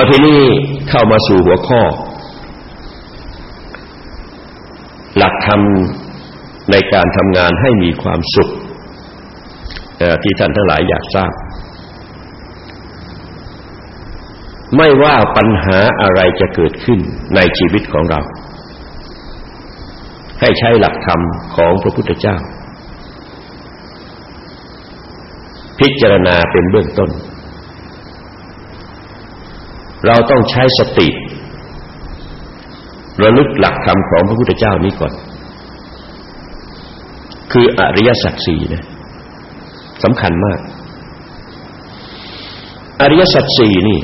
ทีนี้เข้ามาสู่หัวข้อหลักธรรมในการทำงานให้มีความสุขที่ท่านทั้งหลายอยากทราบไม่ว่าปัญหาอะไรจะเกิดขึ้นในชีวิตของเราให้ใช้หลักธรรมของพระพุทธเจ้าพิจารณาเป็นเบื้องต้นเราต้องใช้สติระลึกหลักธรรมของพระพุทธเจ้านี้ก่อนคืออริยสัจสี่นะสำคัญมากอริยสัจสี่นี่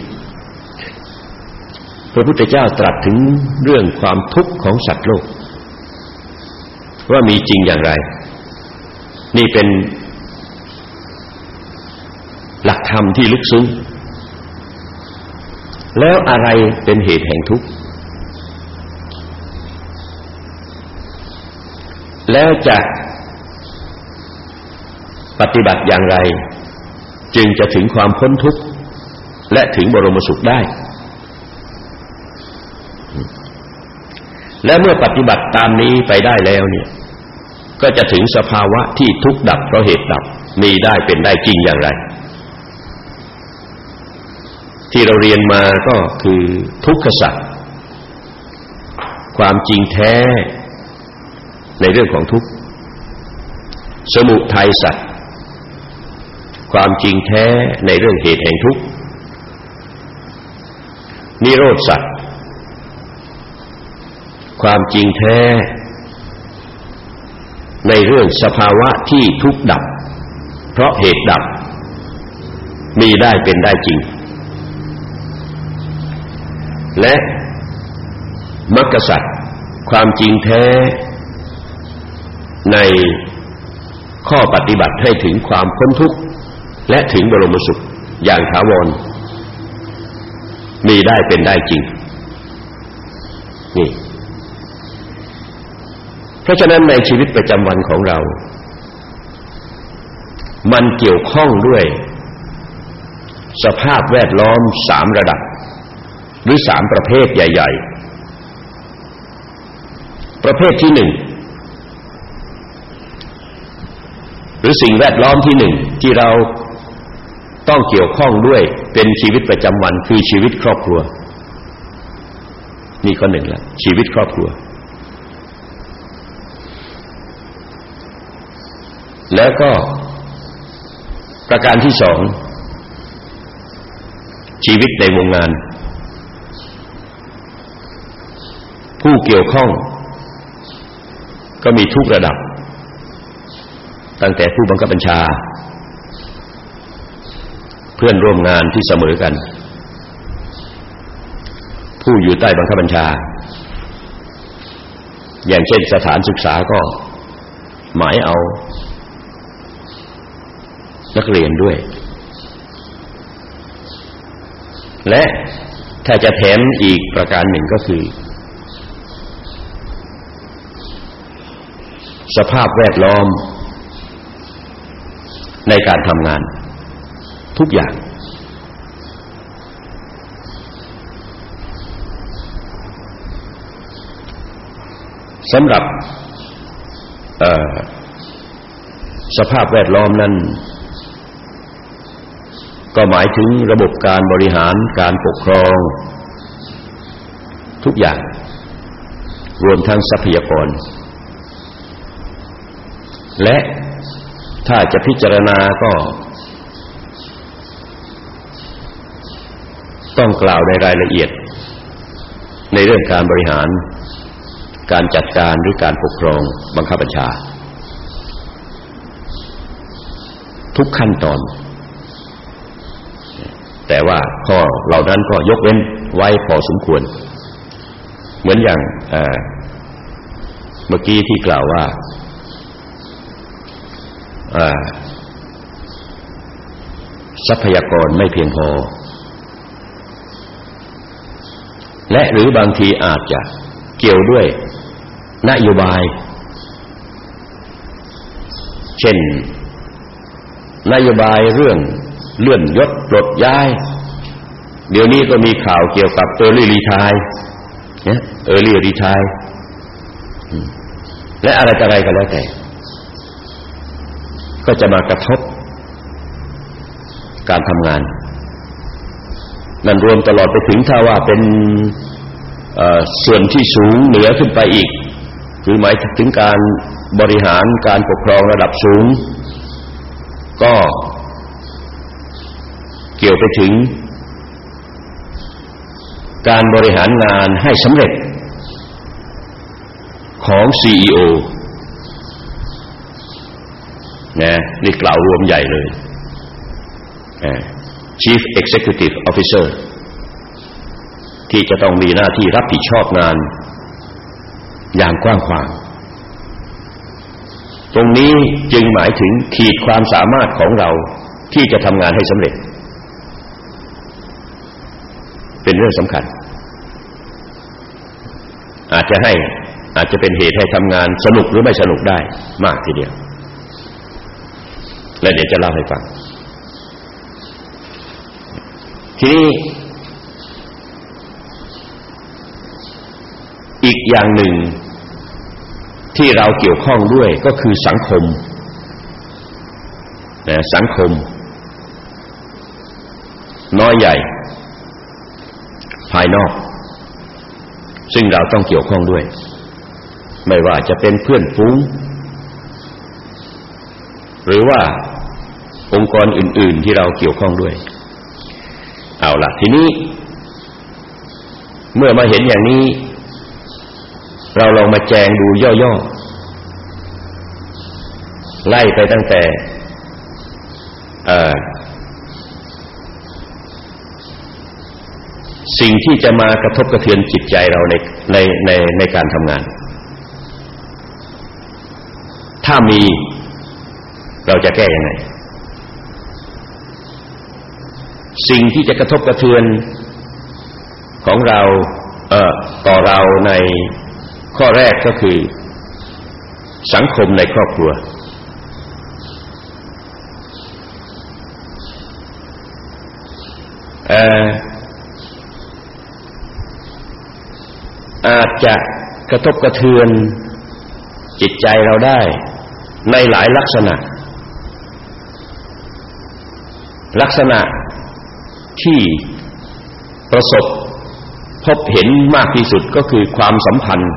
พระพุทธเจ้าตรัสถึงเรื่องความทุกข์ของสัตว์โลกว่ามีจริงอย่างไรนี่เป็นหลักธรรมที่ลึกซึ้งแล้วอะไรเป็นเหตุแห่งทุกข์แล้วจะปฏิบัติอย่างไรจึงจะถึงความพ้นทุกข์และถึงบรมสุขได้และเมื่อปฏิบัติตามนี้ไปได้แล้วเนี่ยก็จะถึงสภาวะที่ทุกข์ดับเพราะเหตุดับมีได้เป็นได้จริงอย่างไรที่เราเรียนมาก็คือทุกขสัจความจริงแท้ในเรื่องของทุกข์สมุทัยสัจความจริงแท้ในเรื่องเหตุแห่งทุกข์นิโรธสัจความจริงแท้ในเรื่องสภาวะที่ทุกข์ดับเพราะเหตุดับมีได้เป็นได้จริงและมรรคสัจความจริงแท้ในข้อปฏิบัติให้ถึงความพ้นทุกข์และถึงบรมสุขอย่างถาวรมีได้เป็นได้จริงนี่เพราะฉะนั้นในชีวิตประจำวันของเรามันเกี่ยวข้องด้วยสภาพแวดล้อม3ระดับหรือ3ประเภทใหญ่ๆประเภทที่1หรือสิ่งแวดล้อมที่1ที่เราต้องเกี่ยวข้องด้วยเป็นชีวิตประจำวันคือชีวิตครอบครัวนี่ข้อ1ละชีวิตครอบครัวแล้วก็ประการที่2ชีวิตในวงงานผู้เกี่ยวข้องก็มีทุกระดับตั้งแต่ผู้บังคับบัญชาเพื่อนร่วมงานที่เสมอกันผู้อยู่ใต้บังคับบัญชาอย่างเช่นสถานศึกษาก็หมายเอานักเรียนด้วยและถ้าจะแถมอีกประการหนึ่งก็คือสภาพแวดล้อมในการทำงานทุกอย่างสำหรับสภาพแวดล้อมนั้นก็หมายถึงระบบการบริหารการปกครองทุกอย่างรวมทั้งทรัพยากรและถ้าจะพิจารณาก็ต้องกล่าวในรายละเอียดในเรื่องการบริหารการจัดการหรือการปกครองบังคับบัญชาทุกขั้นตอนแต่ว่าข้อเหล่านั้นก็ยกเว้นไว้พอสมควรเหมือนอย่างเมื่อกี้ที่กล่าวว่าทรัพยากรไม่เพียงพอและหรือบางทีอาจจะเกี่ยวด้วยนโยบายเช่นนโยบายเรื่องเลื่อนยศปลดย้ายเดี๋ยวนี้ก็มีข่าวเกี่ยวกับ early retire เนี่ย early retire และอะไรก็แล้วแต่ก็จะมากระทบการทำงานนั่นรวมตลอดไปถึงถ้าว่าเป็นส่วนที่สูงเหนือขึ้นไปอีกคือหมายถึงการบริหารการปกครองระดับสูงก็เกี่ยวไปถึงการบริหารงานให้สำเร็จของ CEO นะนี่กล่าวรวมใหญ่เลย Chief Executive Officer ที่จะต้องมีหน้าที่รับผิดชอบงานอย่างกว้างขวางตรงนี้จึงหมายถึงขีดความสามารถของเราที่จะทำงานให้สำเร็จเป็นเรื่องสำคัญอาจจะเป็นเหตุให้ทำงานสนุกหรือไม่สนุกได้มากทีเดียวและเดี๋ยวจะเล่าให้ฟังทีนี้อีกอย่างหนึ่งที่เราเกี่ยวข้องด้วยก็คือสังคมสังคมน้อยใหญ่ภายนอกซึ่งเราต้องเกี่ยวข้องด้วยไม่ว่าจะเป็นเพื่อนฝูงหรือว่าองค์กรอื่นๆที่เราเกี่ยวข้องด้วยเอาล่ะทีนี้เมื่อมาเห็นอย่างนี้เราลองมาแจงดูย่อๆไล่ไปตั้งแต่สิ่งที่จะมากระทบกระเทือนจิตใจเราในการทำงานถ้ามีเราจะแก้ยังไงสิ่งที่จะกระทบกระเทือนของเราต่อเราในข้อแรกก็คือสังคมในครอบครัวอาจจะกระทบกระเทือนจิตใจเราได้ในหลายลักษณะที่ประสบพบเห็นมากที่สุดก็คือความสัมพันธ์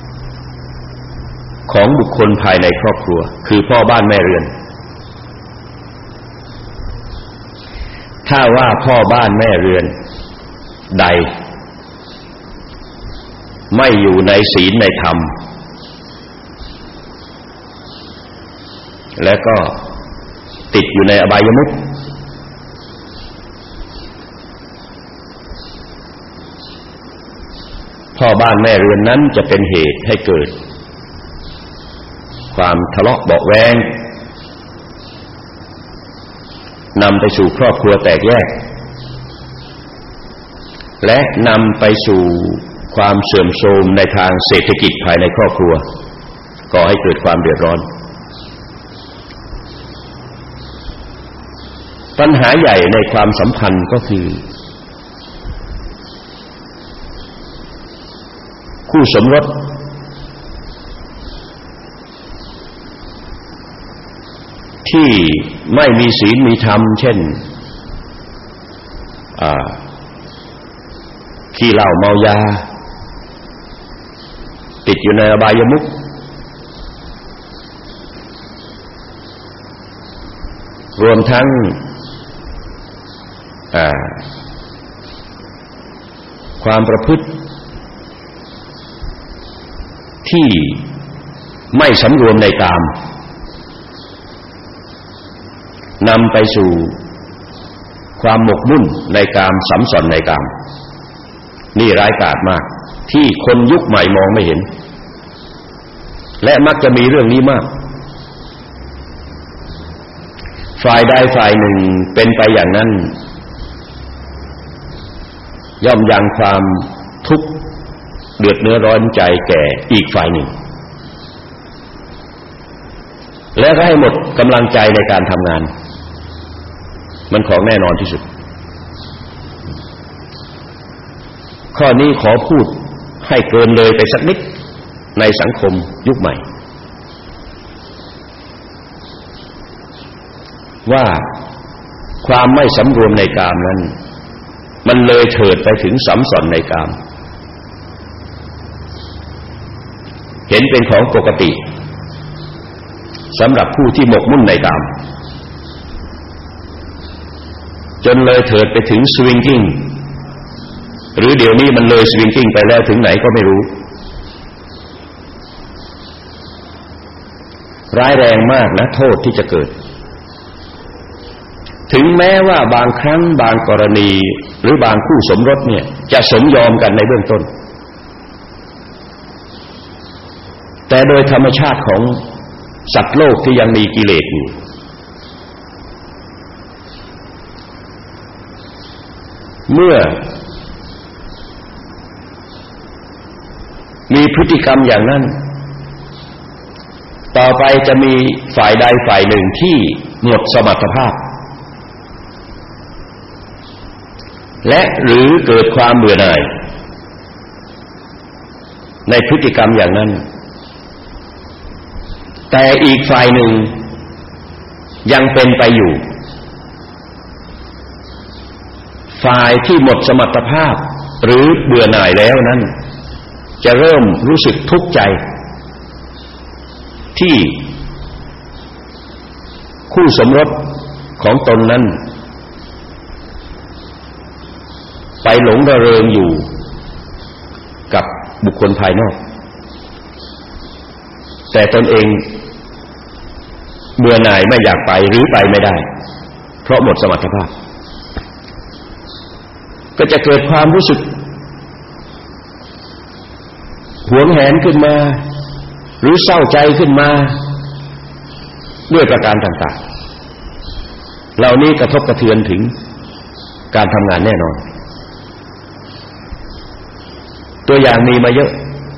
ของบุคคลภายในครอบครัวคือพ่อบ้านแม่เรือนถ้าว่าพ่อบ้านแม่เรือนใดไม่อยู่ในศีลในธรรมและก็ติดอยู่ในอบายมุขพ่อบ้านแม่เรือนนั้นจะเป็นเหตุให้เกิดความทะเลาะเบาะแว้งนำไปสู่ครอบครัวแตกแยกและนำไปสู่ความเสื่อมโทรมในทางเศรษฐกิจภายในครอบครัวก่อให้เกิดความเดือดร้อนปัญหาใหญ่ในความสัมพันธ์ก็คือคู่สมรสที่ไม่มีศีลมีธรรมเช่นขี้เหล้าเมายาติดอยู่ในอบายมุขรวมทั้งความประพฤติที่ไม่สำรวมในกามนำไปสู่ความหมกมุ่นในกามสัมสอนในกามนี่ร้ายกาจมากที่คนยุคใหม่มองไม่เห็นและมักจะมีเรื่องนี้มากฝ่ายใดฝ่ายหนึ่งเป็นไปอย่างนั้นย่อมยังความทุกข์เดือดเนื้อร้อนใจแก่อีกฝ่ายหนึ่งและก็ให้หมดกำลังใจในการทำงานมันของแน่นอนที่สุดข้อนี้ขอพูดให้เกินเลยไปสักนิดในสังคมยุคใหม่ว่าความไม่สำรวมในกามนั้นมันเลยเถิดไปถึงสัมสอนในกามเห็นเป็นของปกติสำหรับผู้ที่หมกมุ่นในกามจนเลยเถิดไปถึงสวิงกิ้งหรือเดี๋ยวนี้มันเลยสวิงกิ้งไปแล้วถึงไหนก็ไม่รู้ร้ายแรงมากนะโทษที่จะเกิดถึงแม้ว่าบางครั้งบางกรณีหรือบางคู่สมรสเนี่ยจะสมยอมกันในเบื้องต้นแต่โดยธรรมชาติของสัตว์โลกที่ยังมีกิเลสอยู่เมื่อมีพฤติกรรมอย่างนั้นต่อไปจะมีฝ่ายใดฝ่ายหนึ่งที่หมดสมรรถภาพและหรือเกิดความเบื่อหน่ายในพฤติกรรมอย่างนั้นแต่อีกฝ่ายหนึ่งยังเป็นไปอยู่ฝ่ายที่หมดสมรรถภาพหรือเบื่อหน่ายแล้วนั้นจะเริ่มรู้สึกทุกข์ใจที่คู่สมรสของตนนั้นไปหลงระเริงอยู่กับบุคคลภายนอกแต่ตนเองเบื่อหน่ายไม่อยากไปหรือไปไม่ได้เพราะหมดสมรรถภาพก็จะเกิดความรู้สึกหวงแหนขึ้นมาหรือเศร้าใจขึ้นมาด้วยประการต่างๆเหล่านี้กระทบกระเทือนถึงการทำงานแน่นอนตัวอย่างมีมาเยอะ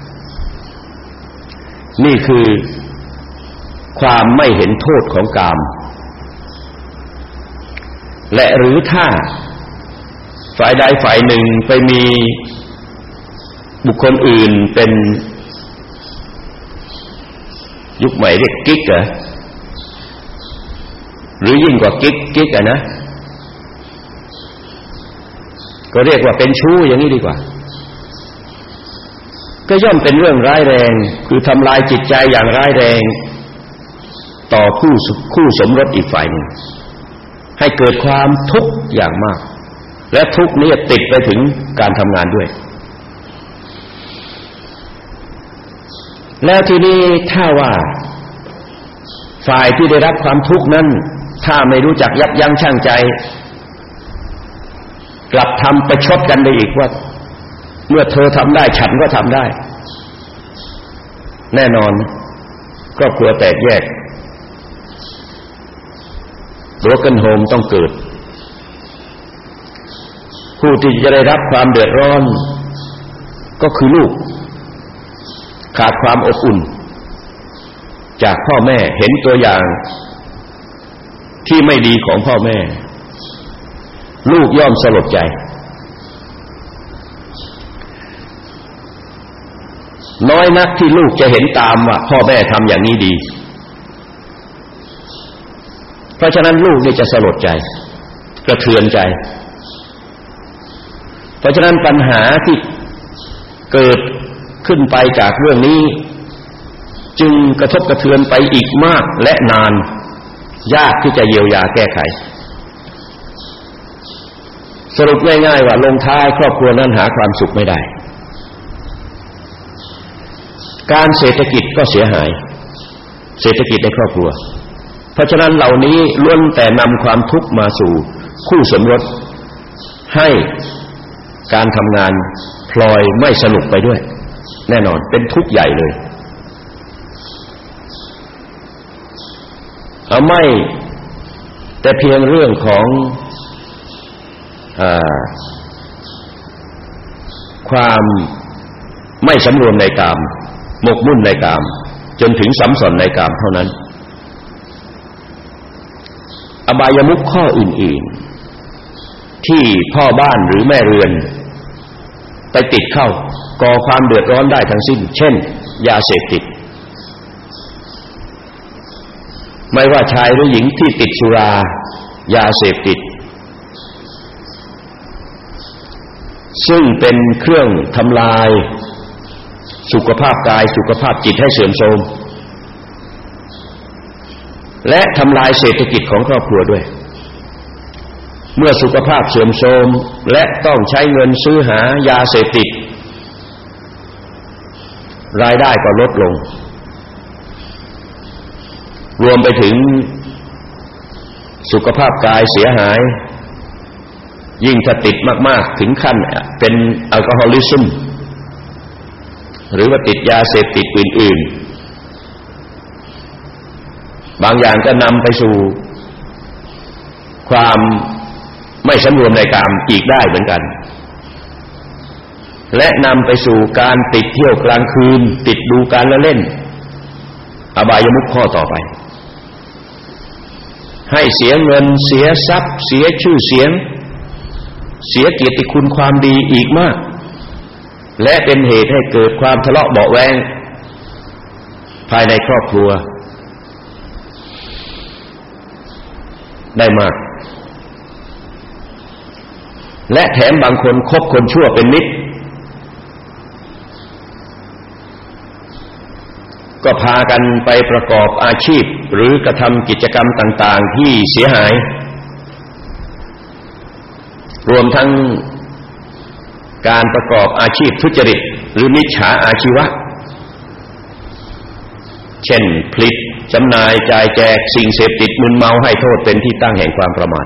นี่คือความไม่เห็นโทษของกามและหรือถ้าฝ่ายใดฝ่ายหนึ่งไปมีบุคคลอื่นเป็นยุคใหม่เรียกกิ๊กเหรอหรือยิ่งกว่ากิ๊กนะก็เรียกว่าเป็นชู้อย่างนี้ดีกว่าก็ย่อมเป็นเรื่องร้ายแรงคือทำลายจิตใจอย่างร้ายแรงต่อคู่สมรสอีกฝ่ายหนึ่งให้เกิดความทุกข์อย่างมากและทุกข์นี้ติดไปถึงการทำงานด้วยแล้วทีนี้ถ้าว่าฝ่ายที่ได้รับความทุกข์นั้นถ้าไม่รู้จักยับยั้งชั่งใจกลับทำประชดกันไปอีกว่าเมื่อเธอทำได้ฉันก็ทำได้แน่นอนครอบครัวแตกแยกbroken home ต้องเกิดผู้ที่จะได้รับความเดือดร้อนก็คือลูกขาดความอบอุ่นจากพ่อแม่เห็นตัวอย่างที่ไม่ดีของพ่อแม่ลูกย่อมสลดใจน้อยนักที่ลูกจะเห็นตามว่าพ่อแม่ทำอย่างนี้ดีเพราะฉะนั้นลูกนี่จะสลดใจกระเทือนใจเพราะฉะนั้นปัญหาที่เกิดขึ้นไปจากเรื่องนี้จึงกระทบกระเทือนไปอีกมากและนานยากที่จะเยียวยาแก้ไขสรุปง่ายๆว่าลงท้ายครอบครัวนั้นหาความสุขไม่ได้การเศรษฐกิจก็เสียหายเศรษฐกิจในครอบครัวเพราะฉะนั้นเหล่านี้ล้วนแต่นำความทุกข์มาสู่คู่สมรสให้การทำงานพลอยไม่สนุกไปด้วยแน่นอนเป็นทุกข์ใหญ่เลยไม่แต่เพียงเรื่องของความไม่สำรวมในกามหมกมุ่นในกามจนถึงสัมสอนในกามเท่านั้นอบายมุขข้ออื่นๆที่พ่อบ้านหรือแม่เรือนไปติดเข้าก่อความเดือดร้อนได้ทั้งสิ้นเช่นยาเสพติดไม่ว่าชายหรือหญิงที่ติดสุรายาเสพติดซึ่งเป็นเครื่องทำลายสุขภาพกายสุขภาพจิตให้เสื่อมโทรมและทำลายเศรษฐกิจของครอบครัวด้วยเมื่อสุขภาพเสื่อมโทรมและต้องใช้เงินซื้อหายาเสพติดรายได้ก็ลดลงรวมไปถึงสุขภาพกายเสียหายยิ่งถ้าติดมากๆถึงขั้นเป็นแอลกอฮอลิซึมหรือว่าติดยาเสพติดอื่นๆบางอย่างก็นำไปสู่ความไม่สำรวมในกามอีกได้เหมือนกันและนำไปสู่การติดเที่ยวกลางคืนติดดูการละเล่นอบายมุขข้อต่อไปให้เสียเงินเสียทรัพย์เสียชื่อเสียงเสียเกียรติคุณความดีอีกมากและเป็นเหตุให้เกิดความทะเลาะเบาะแว้งภายในครอบครัวได้มากและแถมบางคนคบคนชั่วเป็นมิตรก็พากันไปประกอบอาชีพหรือกระทำกิจกรรมต่างๆที่เสียหายรวมทั้งการประกอบอาชีพทุจริตหรือมิจฉาอาชีวะเช่นผลิตจำหน่ายจ่ายแจกสิ่งเสพติดมึนเมาให้โทษเป็นที่ตั้งแห่งความประมาท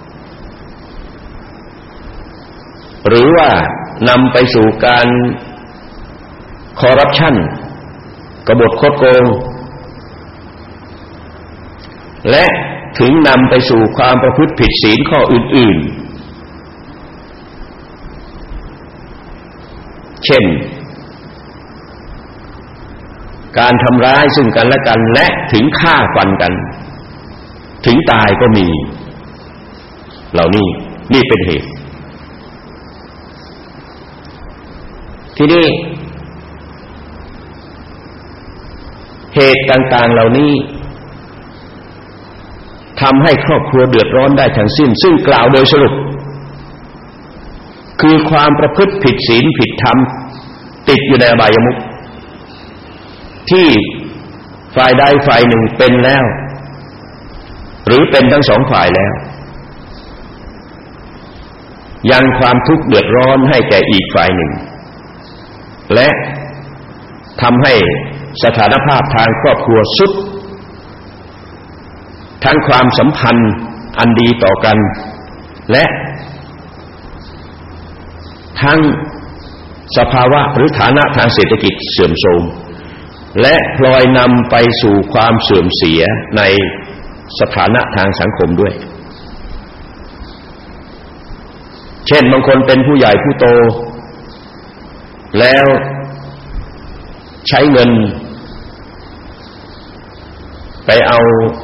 หรือว่านำไปสู่การคอร์รัปชันกบฏคดโกงและถึงนำไปสู่ความประพฤติผิดศีลข้ออื่นๆเช่นการทำร้ายซึ่งกันและกันและถึงฆ่าฟันกันถึงตายก็มีเหล่านี้นี่เป็นเหตุที่นี่เหตุต่างๆเหล่านี้ทำให้ครอบครัวเดือดร้อนได้ทั้งสิ้นซึ่งกล่าวโดยสรุปคือความประพฤติผิดศีลผิดธรรมติดอยู่ในอบายมุขที่ฝ่ายใดฝ่ายหนึ่งเป็นแล้วหรือเป็นทั้งสองฝ่ายแล้วยังความทุกข์เดือดร้อนให้แก่อีกฝ่ายหนึ่งและทำให้สถานภาพทางครอบครัวทรุดทั้งความสัมพันธ์อันดีต่อกันและทั้งสภาวะหรือฐานะทางเศรษฐกิจเสื่อมโทรมและพลอยนำไปสู่ความเสื่อมเสียในสถานะทางสังคมด้วยเช่นบางคนเป็นผู้ใหญ่ผู้โตแล้วใช้เงินไปเอา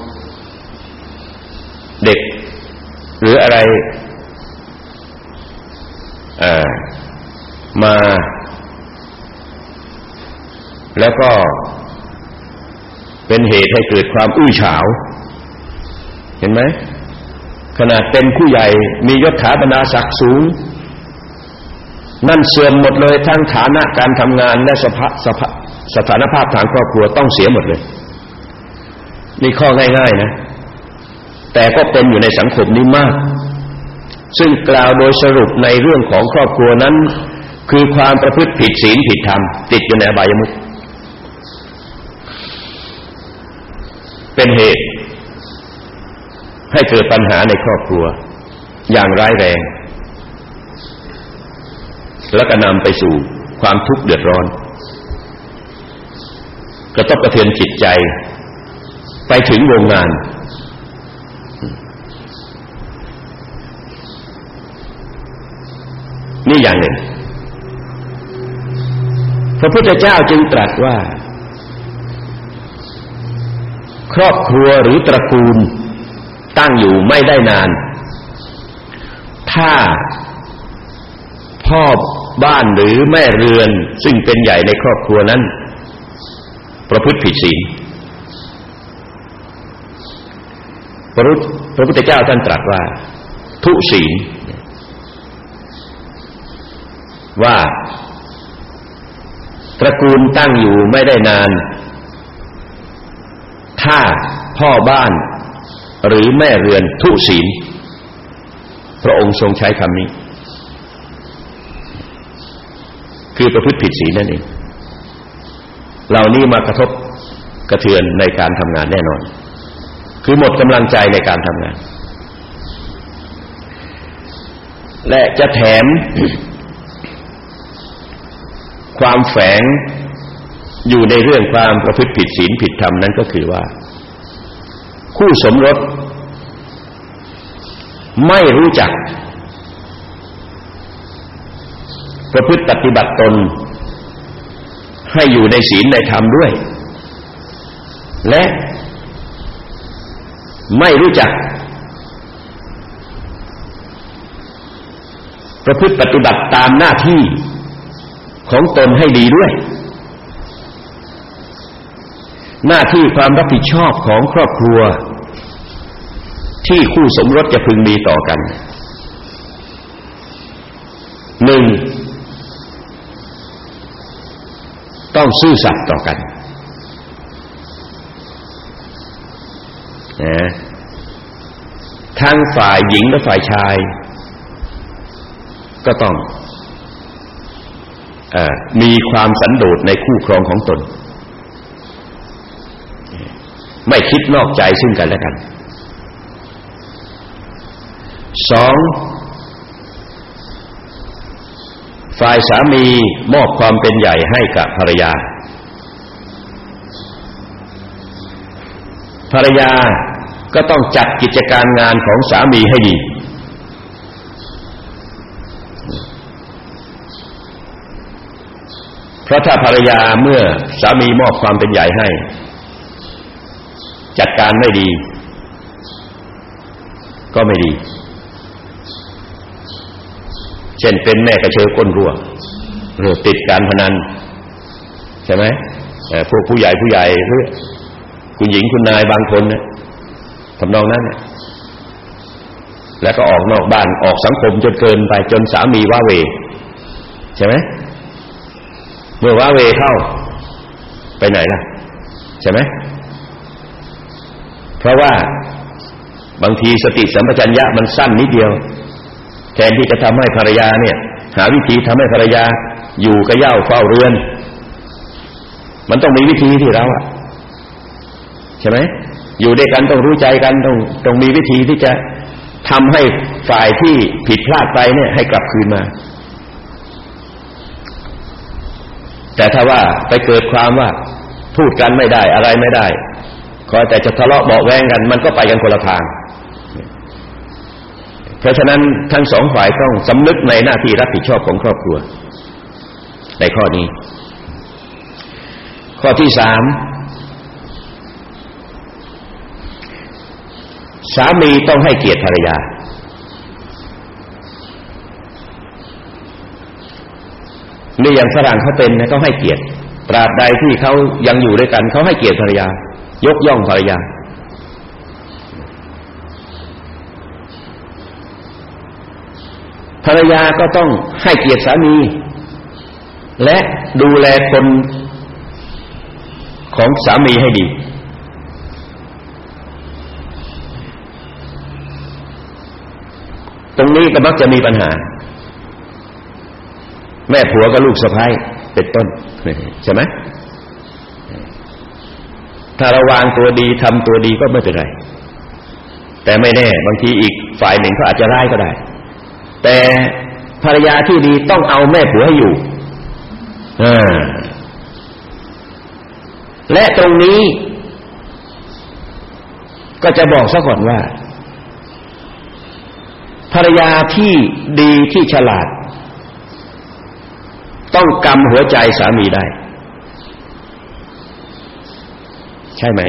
เด็กหรืออะไรมาแล้วก็เป็นเหตุให้เกิดความอื้อฉาวเห็นไหมขนาดเป็นผู้ใหญ่มียศถาบรรดาศักดิ์สูงนั่นเสื่อมหมดเลยทั้งฐานะการทำงานและสถานภาพทางครอบครัวต้องเสียหมดเลยนี่ข้อง่ายๆนะแต่ก็เป็นอยู่ในสังคมนี้มากซึ่งกล่าวโดยสรุปในเรื่องของครอบครัวนั้นคือความประพฤติผิดศีลผิดธรรมติดอยู่ในอบายมุขเป็นเหตุให้เกิดปัญหาในครอบครัวอย่างร้ายแรงและก็นำไปสู่ความทุกข์เดือดร้อนกระทบกระเทือนจิตใจไปถึงวงงานนี่อย่างหนึ่งพระพุทธเจ้าจึงตรัสว่าครอบครัวหรือตระกูลตั้งอยู่ไม่ได้นานถ้าพ่อบ้านหรือแม่เรือนซึ่งเป็นใหญ่ในครอบครัวนั้นประพฤติผิดศีลพระพุทธเจ้าท่านตรัสว่าทุศีลว่าตระกูลตั้งอยู่ไม่ได้นานถ้าพ่อบ้านหรือแม่เรือนทุศีลพระองค์ทรงใช้คำนี้คือประพฤติผิดศีลนั่นเองเหล่านี้มากระทบกระเทือนในการทำงานแน่นอนคือหมดกำลังใจในการทำงานและจะแถมความแฝงอยู่ในเรื่องความประพฤติผิดศีลผิดธรรมนั้นก็คือว่าคู่สมรสไม่รู้จักประพฤติปฏิบัติตนให้อยู่ในศีลในธรรมด้วยและไม่รู้จักประพฤติปฏิบัติตามหน้าที่ของตนให้ดีด้วยหน้าที่ความรับผิดชอบของครอบครัวที่คู่สมรสจะพึงมีต่อกัน 1. ต้องซื่อสัตย์ต่อกันทั้งฝ่ายหญิงและฝ่ายชายก็ต้องมีความสันโดษในคู่ครองของตนไม่คิดนอกใจซึ่งกันและกัน 2. ฝ่ายสามีมอบความเป็นใหญ่ให้กับภรรยาภรรยาก็ต้องจัดกิจการงานของสามีให้ดีเพราะถ้าภรรยาเมื่อสามีมอบความเป็นใหญ่ให้จัดการไม่ดีก็ไม่ดีเช่นเป็นแม่กระเชอก้นรั่วหรือติดการพนันใช่ไหมพวกผู้ใหญ่หรือคุณหญิงคุณนายบางคนเนี่ยทำนองนั้นเนี่ยแล้วก็ออกนอกบ้านออกสังคมจนเกินไปจนสามีว้าเหวใช่ไหมเมื่อว้าเหวเข้าไปไหนล่ะใช่ไหมเพราะว่าบางทีสติสัมปชัญญะมันสั้นนิดเดียวแทนที่จะทำให้ภรรยาเนี่ยหาวิธีทำให้ภรรยาอยู่กับเหย้าเฝ้าเรือนมันต้องมีวิธีที่เราใช่ไหมอยู่ด้วยกันต้องรู้ใจกันต้องมีวิธีที่จะทำให้ฝ่ายที่ผิดพลาดไปเนี่ยให้กลับคืนมาแต่ถ้าว่าไปเกิดความว่าพูดกันไม่ได้อะไรไม่ได้คอยแต่จะทะเลาะเบาะแว้งกันมันก็ไปกันคนละทางเพราะฉะนั้นทั้งสองฝ่ายต้องสำนึกในหน้าที่รับผิดชอบของครอบครัวในข้อนี้ข้อที่ 3สามีต้องให้เกียรติภรรยานี่อย่างฝรั่งเขาเป็นนะเขาให้เกียรติตราบใดที่เขายังอยู่ด้วยกันเขาให้เกียรติภรรยายกย่องภรรยาภรรยาก็ต้องให้เกียรติสามีและดูแลคนของสามีให้ดีตรงนี้ก็มักจะมีปัญหาแม่ผัวกับลูกสะใภ้เป็นต้นใช่ไหมถ้าเราวางตัวดีทำตัวดีก็ไม่เป็นไรแต่ไม่แน่บางทีอีกฝ่ายหนึ่งเขาอาจจะร้ายก็ได้แต่ภรรยาที่ดีต้องเอาแม่ผัวให้อยู่และตรงนี้ก็จะบอกซะก่อนว่าภรรยาที่ดีที่ฉลาดต้องกำหัวใจสามีได้ใช่ไหม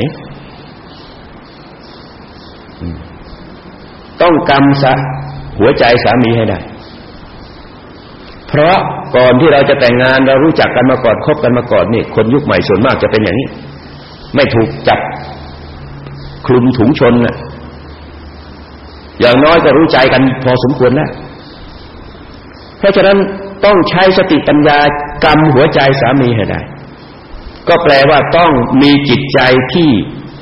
ต้องกำหัวใจสามีให้ได้เพราะก่อนที่เราจะแต่งงานเรารู้จักกันมาก่อนคบกันมาก่อนนี่คนยุคใหม่ส่วนมากจะเป็นอย่างนี้ไม่ถูกจับคลุมถุงชนน่ะอย่างน้อยก็รู้ใจกันพอสมควรแล้วเพราะฉะนั้นต้องใช้สติปัญญากำหัวใจสามีให้ได้ก็แปลว่าต้องมีจิตใจที่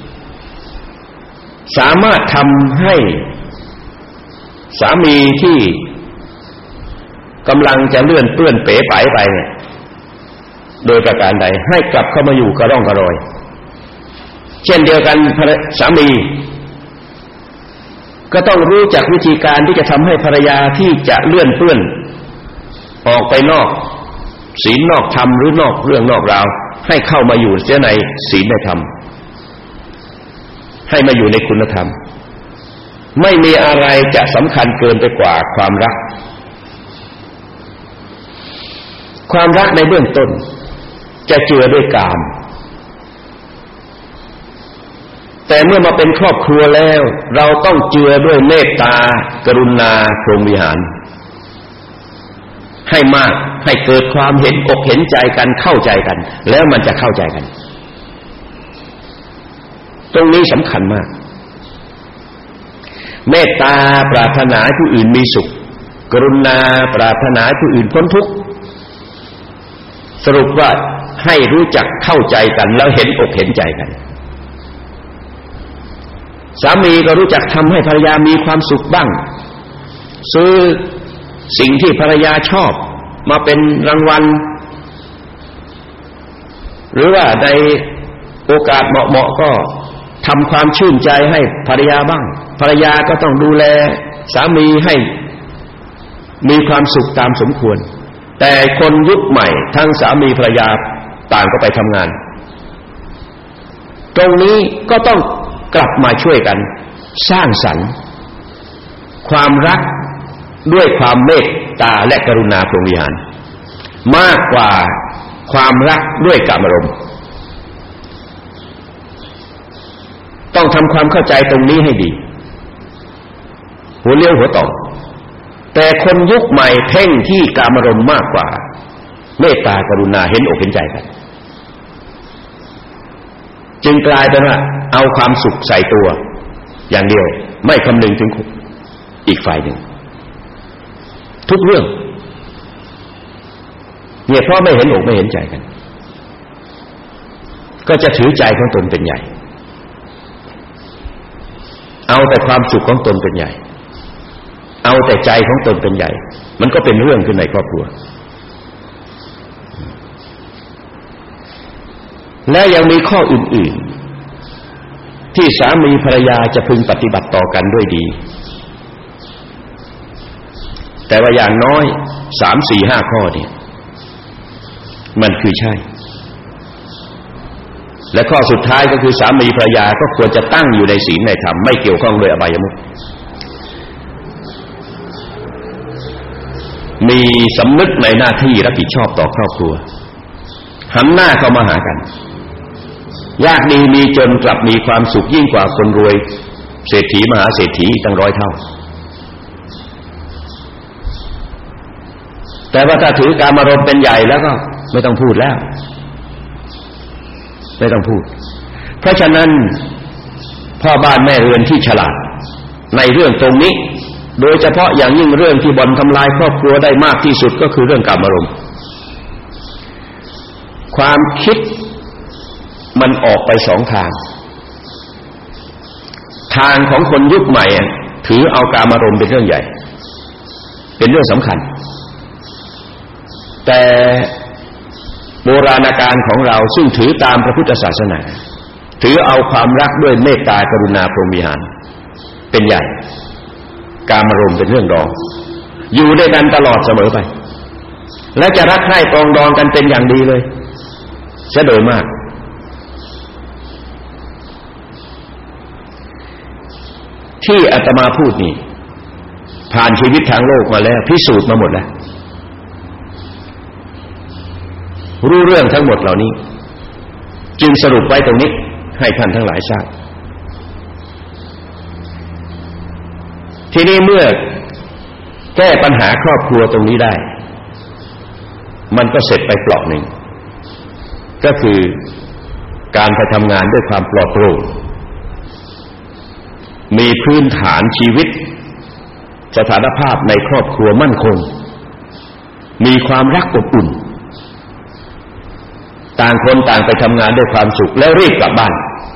สามารถทำให้สามีที่กำลังจะเลื่อนเปื้อนเป๋ไปเนี่ยโดยประการใดให้กลับเข้ามาอยู่กระร่องกระรอยเช่นเดียวกันสามีก็ต้องรู้จักวิธีการที่จะทำให้ภรรยาที่จะเลื่อนเปื้อนออกไปนอกศีลนอกธรรมหรือนอกเรื่องนอกราวให้เข้ามาอยู่เสียในศีลในธรรมให้มาอยู่ในคุณธรรมไม่มีอะไรจะสำคัญเกินไปกว่าความรักความรักในเบื้องต้นจะเจือด้วยกามแต่เมื่อมาเป็นครอบครัวแล้วเราต้องเจือด้วยเมตตากรุณาพรหมวิหารให้มากให้เกิดความเห็นอกเห็นใจกันเข้าใจกันแล้วมันจะเข้าใจกันตรงนี้สำคัญมากเมตตาปรารถนาให้ผู้อื่นมีสุขกรุณาปรารถนาให้ผู้อื่นพ้นทุกข์สรุปว่าให้รู้จักเข้าใจกันแล้วเห็นอกเห็นใจกันสามีก็รู้จักทำให้ภรรยามีความสุขบ้างซื้อสิ่งที่ภรรยาชอบมาเป็นรางวัลหรือว่าในโอกาสเหมาะๆก็ทำความชื่นใจให้ภรรยาบ้างภรรยาก็ต้องดูแลสามีให้มีความสุขตามสมควรแต่คนยุคใหม่ทั้งสามีภรรยาต่างก็ไปทำงานตรงนี้ก็ต้องกลับมาช่วยกันสร้างสรรค์ความรักด้วยความเมตตาและกรุณาพรหมวิหารมากกว่าความรักด้วยกามารมณ์ต้องทำความเข้าใจตรงนี้ให้ดีหัวเลี้ยวหัวต่อแต่คนยุคใหม่เพ่งที่กามารมณ์มากกว่าเมตตากรุณาเห็นอกเห็นใจกันจึงกลายเป็นว่าเอาความสุขใส่ตัวอย่างเดียวไม่คำนึงถึงอีกฝ่ายหนึ่งทุกเรื่องเนี่ยเพราะไม่เห็นอกไม่เห็นใจกันก็จะถือใจของตนเป็นใหญ่เอาแต่ความสุขของตนเป็นใหญ่เอาแต่ใจของตนเป็นใหญ่มันก็เป็นเรื่องขึ้นในครอบครัวและยังมีข้ออื่นๆที่สามีภรรยาจะพึงปฏิบัติต่อกันด้วยดีแต่ว่าอย่างน้อย 3, 4, 5 ข้อเนี่ยมันคือใช่และข้อสุดท้ายก็คือสามีภรรยาก็ควรจะตั้งอยู่ในศีลในธรรมไม่เกี่ยวข้องด้วยอบายมุขมีสำนึกในหน้าที่รับผิดชอบต่อครอบครัวหันหน้าเข้ามาหากันยากดีมีจนกลับมีความสุขยิ่งกว่าคนรวยเศรษฐีมหาเศรษฐีตั้ง100 เท่าแต่ว่าถ้าถือกามารมณ์เป็นใหญ่แล้วก็ไม่ต้องพูดแล้วไม่ต้องพูดเพราะฉะนั้นพ่อบ้านแม่เรือนที่ฉลาดในเรื่องตรงนี้โดยเฉพาะอย่างยิ่งเรื่องที่บ่อนทำลายครอบครัวได้มากที่สุดก็คือเรื่องกามารมณ์ความคิดมันออกไป2 ทางทางของคนยุคใหม่ถือเอากามารมณ์เป็นเรื่องใหญ่เป็นเรื่องสำคัญแต่โบราณกาลของเราซึ่งถือตามพระพุทธศาสนาถือเอาความรักด้วยเมตตากรุณาพรหมวิหารเป็นใหญ่กามารมณ์เป็นเรื่องรองอยู่ด้วยกันตลอดเสมอไปและจะรักใคร่ปรองดองกันเป็นอย่างดีเลยซะโดยมากที่อาตมาพูดนี่ผ่านชีวิตทางโลกมาแล้วพิสูจน์มาหมดแล้วรู้เรื่องทั้งหมดเหล่านี้จึงสรุปไว้ตรงนี้ให้ท่านทั้งหลายทราบทีนี้เมื่อแก้ปัญหาครอบครัวตรงนี้ได้มันก็เสร็จไปเปลาะหนึ่งก็คือการไปทำงานด้วยความปลอดโปร่งมีพื้นฐานชีวิตสถานภาพในครอบครัวมั่นคงมีความรักอบอุ่นต่างคนต่างไปทำงานด้วยความสุขแล้วรีบกลับบ้าน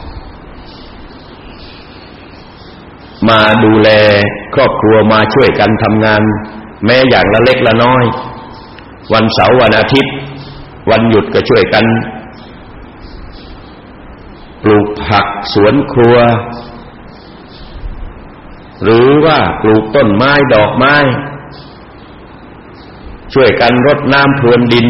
มาดูแลครอบครัวมาช่วยกันทำงานแม้อย่างละเล็กละน้อยวันเสาร์วันอาทิตย์วันหยุดก็ช่วยกันปลูกผักสวนครัวหรือว่าปลูกต้นไม้ดอกไม้ช่วยกันรดน้ำพรวนดิน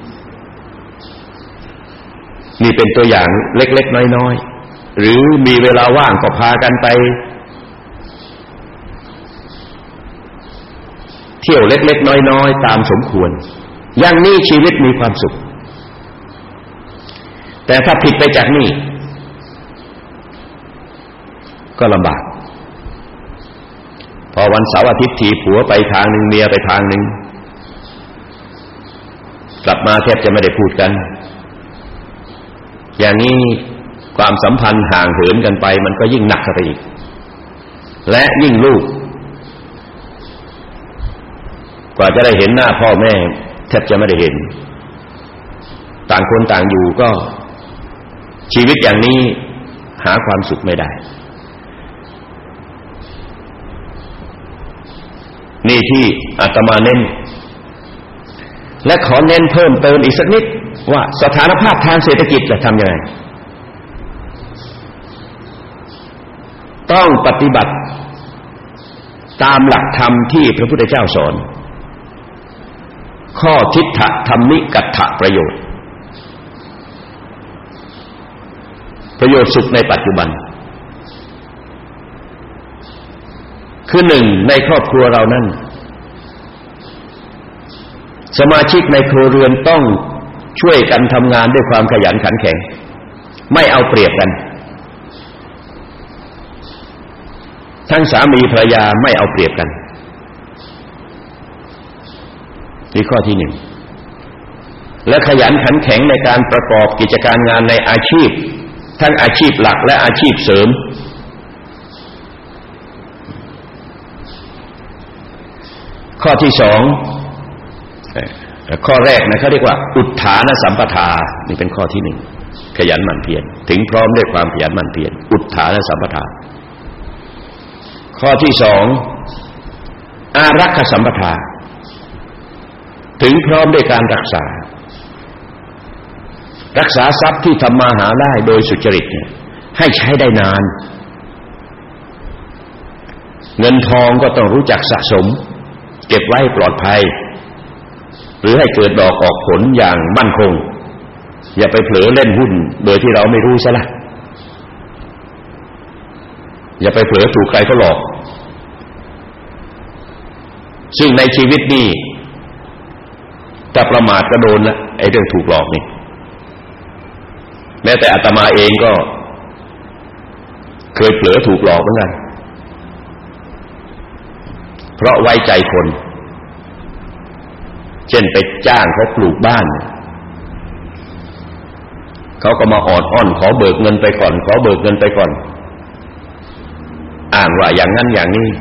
นี่เป็นตัวอย่างเล็กๆน้อยๆหรือมีเวลาว่างก็พากันไปเที่ยวเล็กๆน้อยๆตามสมควรอย่างนี้ชีวิตมีความสุขแต่ถ้าผิดไปจากนี้ก็ลำบากพอวันเสาร์อาทิตย์ทีผัวไปทางหนึ่งเมียไปทางหนึ่งกลับมาแทบจะไม่ได้พูดกันอย่างนี้ความสัมพันธ์ห่างเหินกันไปมันก็ยิ่งหนักเข้าไปอีกและยิ่งลูกกว่าจะได้เห็นหน้าพ่อแม่แทบจะไม่ได้เห็นต่างคนต่างอยู่ก็ชีวิตอย่างนี้หาความสุขไม่ได้นี่ที่อาตมาเน้นและขอเน้นเพิ่มเติมอีกสักนิดว่าสถานภาพทางเศรษฐกิจจะทำยังไงต้องปฏิบัติตามหลักธรรมที่พระพุทธเจ้าสอนข้อทิฏฐธรรมิกัตถะประโยชน์สุขในปัจจุบันคือหนึ่งในครอบครัวเรานั้นสมาชิกในครัวเรือนต้องช่วยกันทำงานด้วยความขยันขันแข็งไม่เอาเปรียบกันทั้งสามีภรรยาไม่เอาเปรียบกันนี่ข้อที่หนึ่งและขยันขันแข็งในการประกอบกิจการงานในอาชีพทั้งอาชีพหลักและอาชีพเสริมข้อที่สองข้อแรกนะเขาเรียกว่าอุทธานสัมปทานี่เป็นข้อที่หนึ่งขยันหมั่นเพียรถึงพร้อมด้วยความขยันหมั่นเพียรอุทธานสัมปทาข้อที่สองอารักขสัมปทาถึงพร้อมด้วยการรักษาทรัพย์ที่ทำมาหาได้โดยสุจริตเนี่ยให้ใช้ได้นานเงินทองก็ต้องรู้จักสะสมเก็บไว้ปลอดภัยหรือให้เกิดดอกออกผลอย่างมั่นคงอย่าไปเผลอเล่นหุ้นโดยที่เราไม่รู้ซะละอย่าไปเผลอถูกใครเขาหลอกซึ่งในชีวิตนี้ถ้าประมาทก็โดนละไอ้เรื่องถูกหลอกนี่แม้แต่อาตมาเองก็เคยเผลอถูกหลอกเหมือนกันเพราะไว้ใจคนเช่นไปจ้างเขาปลูกบ้านเขาก็มาออดอ้อนขอเบิกเงินไปก่อนอ้างว่าอย่างนั้นอย่างนี้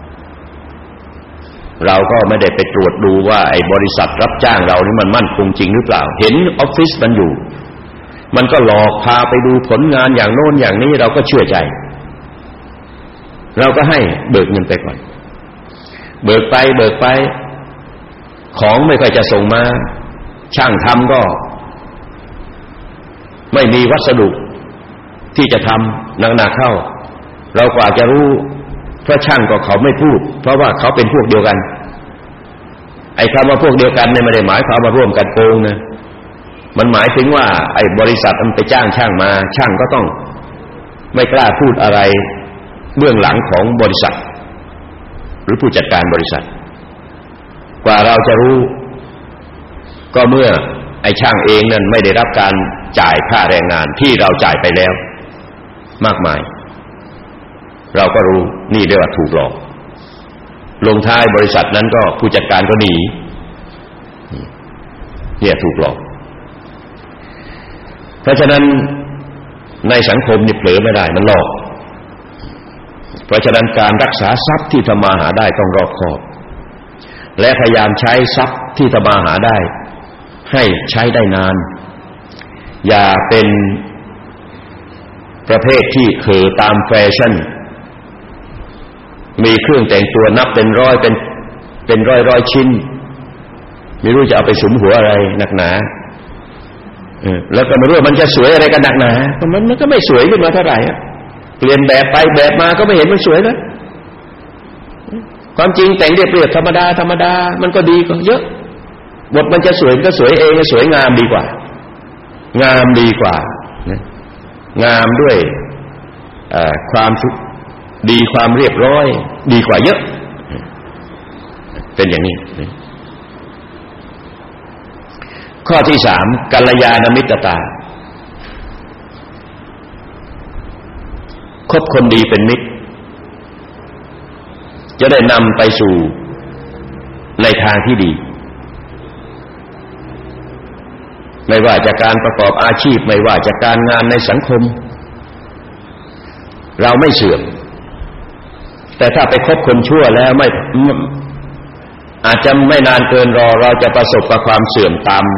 เราก็ไม่ได้ไปตรวจดูว่าไอ้บริษัทรับจ้างเรานี่มันมั่นคงจริงหรือเปล่าเห็นออฟฟิศมันอยู่มันก็หลอกพาไปดูผลงานอย่างโน้นอย่างนี้เราก็เชื่อใจเราก็ให้เบิกเงินไปก่อนเบิกไปของไม่ค่อยจะส่งมาช่างทำก็ไม่มีวัสดุที่จะทำหนักๆเข้าเรากว่าจะรู้เพราะช่างก็เขาไม่พูดเพราะว่าเขาเป็นพวกเดียวกันไอ้คำว่าพวกเดียวกันเนี่ยไม่ได้หมายความว่าร่วมกันโกงนะมันหมายถึงว่าไอ้บริษัทมันไปจ้างช่างมาช่างก็ต้องไม่กล้าพูดอะไรเบื้องหลังของบริษัทหรือผู้จัดการบริษัทกว่าเราจะรู้ก็เมื่อไอ้ช่างเองนั้นไม่ได้รับการจ่ายค่าแรงงานที่เราจ่ายไปแล้วมากมายเราก็รู้นี่เรียกว่าถูกหลอกลงท้ายบริษัทนั้นก็ผู้จัดการก็หนีเนี่ยถูกหลอกเพราะฉะนั้นในสังคมนี่เผลอไม่ได้มันหลอกเพราะฉะนั้นการรักษาทรัพย์ที่ทำมาหาได้ต้องรอบคอบและพยายามใช้ทรัพย์ที่ทำมาหาได้ให้ใช้ได้นานอย่าเป็นประเภทที่เห่อตามแฟชั่นมีเครื่องแต่งตัวนับเป็นร้อยชิ้นไม่รู้จะเอาไปสุมหัวอะไรหนักหนาแล้วก็ไม่รู้มันจะสวยอะไรกันหนักหนามันก็ไม่สวยขึ้นมาเท่าไหร่เปลี่ยนแบบไปแบบมาก็ไม่เห็นมันสวยนะความจริงแต่งเรียบๆธรรมดามันก็ดีกว่าเยอะบทมันจะสวยก็สวยเองสวยงามดีกว่างามดีกว่านะงามด้วยความดีความเรียบร้อยดีกว่าเยอะเป็นอย่างนี้ข้อที่3กัลยาณมิตรตาคบคนดีเป็นมิตรจะได้นำไปสู่ในทางที่ดีไม่ว่าจากการประกอบอาชีพไม่ว่าจากการงานในสังคมเราไม่เสื่อมแต่ถ้าไปคบคนชั่วแล้วไม่อาจจะไม่นานเกินรอเราจะประสบกับความเสื่อมตาม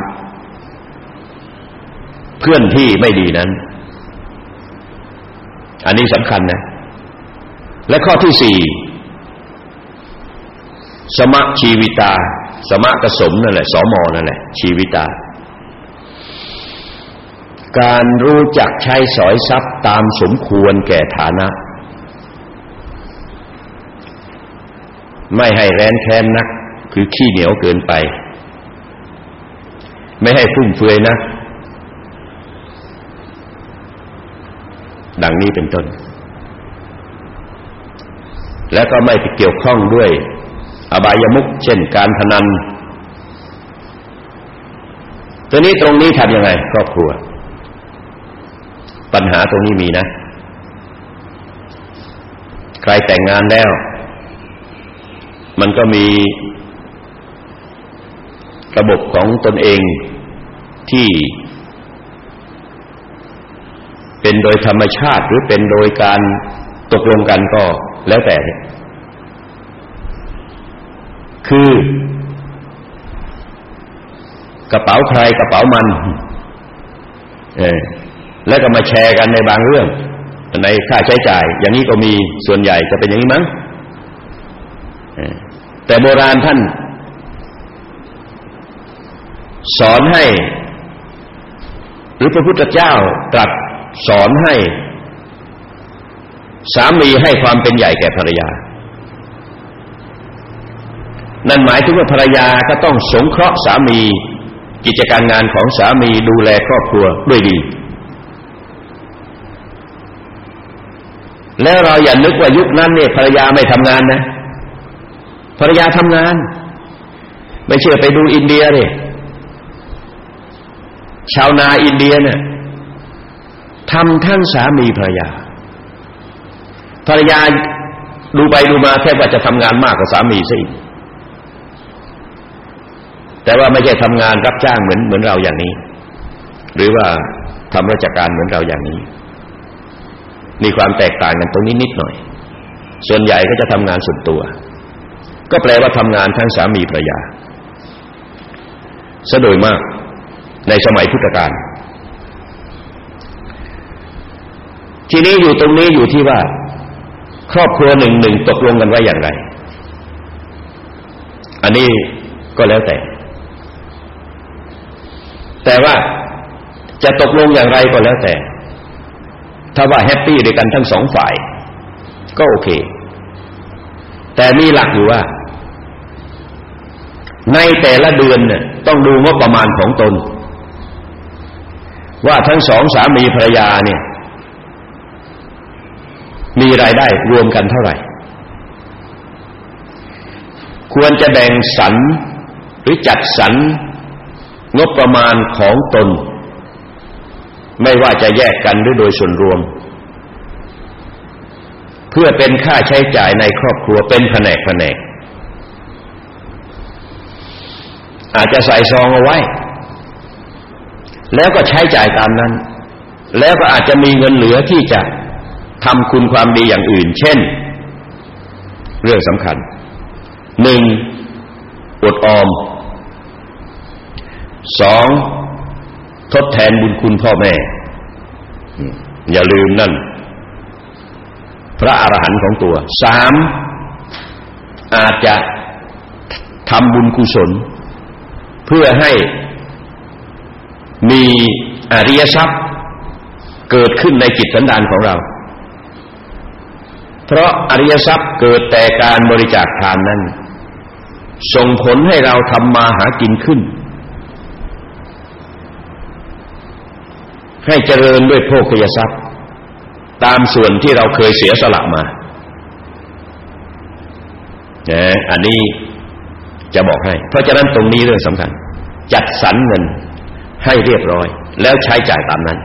เพื่อนที่ไม่ดีนั้นอันนี้สำคัญนะและข้อที่4สมะชีวิตาสมะกสมนั่นแหละสมนั่นแหละชีวิตาการรู้จักใช้สอยทรัพย์ตามสมควรแก่ฐานะไม่ให้แร้นแค้นนักคือขี้เหนียวเกินไปไม่ให้ฟุ่มเฟือยนักดังนี้เป็นต้นแล้วก็ไม่ไปเกี่ยวข้องด้วยอบายมุขเช่นการพนันตัวนี้ตรงนี้ทำยังไงครอบครัวปัญหาตรงนี้มีนะใครแต่งงานแล้วมันก็มีระบบของตนเองที่เป็นโดยธรรมชาติหรือเป็นโดยการตกลงกันก็แล้วแต่คือกระเป๋าใครกระเป๋ามันแล้วก็มาแชร์กันในบางเรื่องในค่าใช้จ่ายอย่างนี้ก็มีส่วนใหญ่จะเป็นอย่างนี้มั้งแต่โบราณท่านสอนให้หรือพระพุทธเจ้าตรัสสอนให้สามีให้ความเป็นใหญ่แก่ภรรยานั่นหมายถึงว่าภรรยาก็ต้องสงเคราะห์สามีกิจการงานของสามีดูแลครอบครัวด้วยดีแล้วเราอย่านึกว่ายุคนั้นเนี่ยภรรยาไม่ทำงานนะภรรยาทำงานไม่เชื่อไปดูอินเดียดิชาวนาอินเดียเนี่ยทำทั้งสามีภรรยาดูไปดูมาแทบว่าจะทำงานมากกว่าสามีซะอีกแต่ว่าไม่ใช่ทำงานรับจ้างเหมือนเราอย่างนี้หรือว่าทำราชการเหมือนเราอย่างนี้มีความแตกต่างกันตรงนี้นิดหน่อยส่วนใหญ่ก็จะทำงานส่วนตัวก็แปลว่าทำงานทั้งสามีภรรยาซะโดยมากในสมัยพุทธกาลทีนี้อยู่ตรงนี้อยู่ที่ว่าครอบครัวหนึ่งตกลงกันไว้อย่างไรอันนี้ก็แล้วแต่ว่าจะตกลงอย่างไรก็แล้วแต่ถ้าว่าแฮปปี้ด้วยกันทั้งสองฝ่ายก็โอเคแต่มีหลักอยู่ว่าในแต่ละเดือนเนี่ยต้องดูงบประมาณของตนว่าทั้งสองสามีภรรยาเนี่ยมีรายได้รวมกันเท่าไหร่ควรจะแบ่งสรรหรือจัดสรรงบประมาณของตนไม่ว่าจะแยกกันหรือโดยส่วนรวมเพื่อเป็นค่าใช้จ่ายในครอบครัวเป็นแผนกอาจจะใส่ซองเอาไว้แล้วก็ใช้จ่ายตามนั้นแล้วก็อาจจะมีเงินเหลือที่จะทำคุณความดีอย่างอื่นเช่นเรื่องสำคัญ 1. อดออม 2. ทดแทนบุญคุณพ่อแม่อย่าลืมนั่นพระอรหันต์ของตัว 3. อาจจะทำบุญกุศลเพื่อให้มีอริยทรัพย์เกิดขึ้นในจิตสันดานของเราเพราะอริยทรัพย์เกิดแต่การบริจาคทานนั้นส่งผลให้เราทำมาหากินขึ้นให้เจริญด้วยโภคทรัพย์ตามส่วนที่เราเคยเสียสละมาอันนี้จะบอกให้เพราะฉะนั้นตรงนี้เรื่องสำคัญจัดสรรเงินให้เรียบร้อยแล้วใช้จ่ายตามนั้น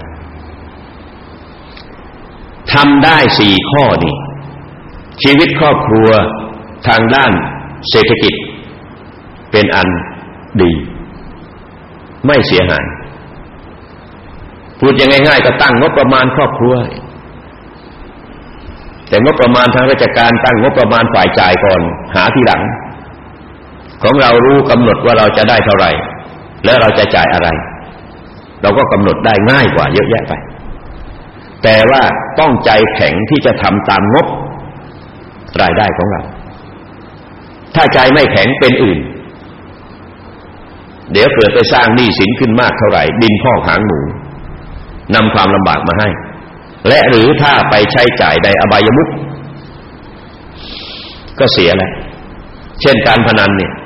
ทำได้4ข้อนี้ชีวิตครอบครัวทางด้านเศรษฐกิจเป็นอันดีไม่เสียหายพูดยังง่ายๆก็ตั้งงบประมาณครอบครัวแต่งบประมาณทางราชการตั้งงบประมาณฝ่ายจ่ายก่อนหาทีหลังของเรารู้กำหนดว่าเราจะได้เท่าไหร่และเราจะจ่ายอะไรเราก็กำหนดได้ง่ายกว่าเยอะแยะไปแต่ว่าต้องใจแข็งที่จะทำตามงบรายได้ของเราถ้าใจไม่แข็งเป็นอื่นเดี๋ยวเกิดไปสร้างหนี้สินขึ้นมากเท่าไหร่ดินพอกหางหมูนำความลำบากมาให้และหรือถ้าไปใช้จ่ายในอบายมุขก็เสียแหละเช่นการพนันเนี่ย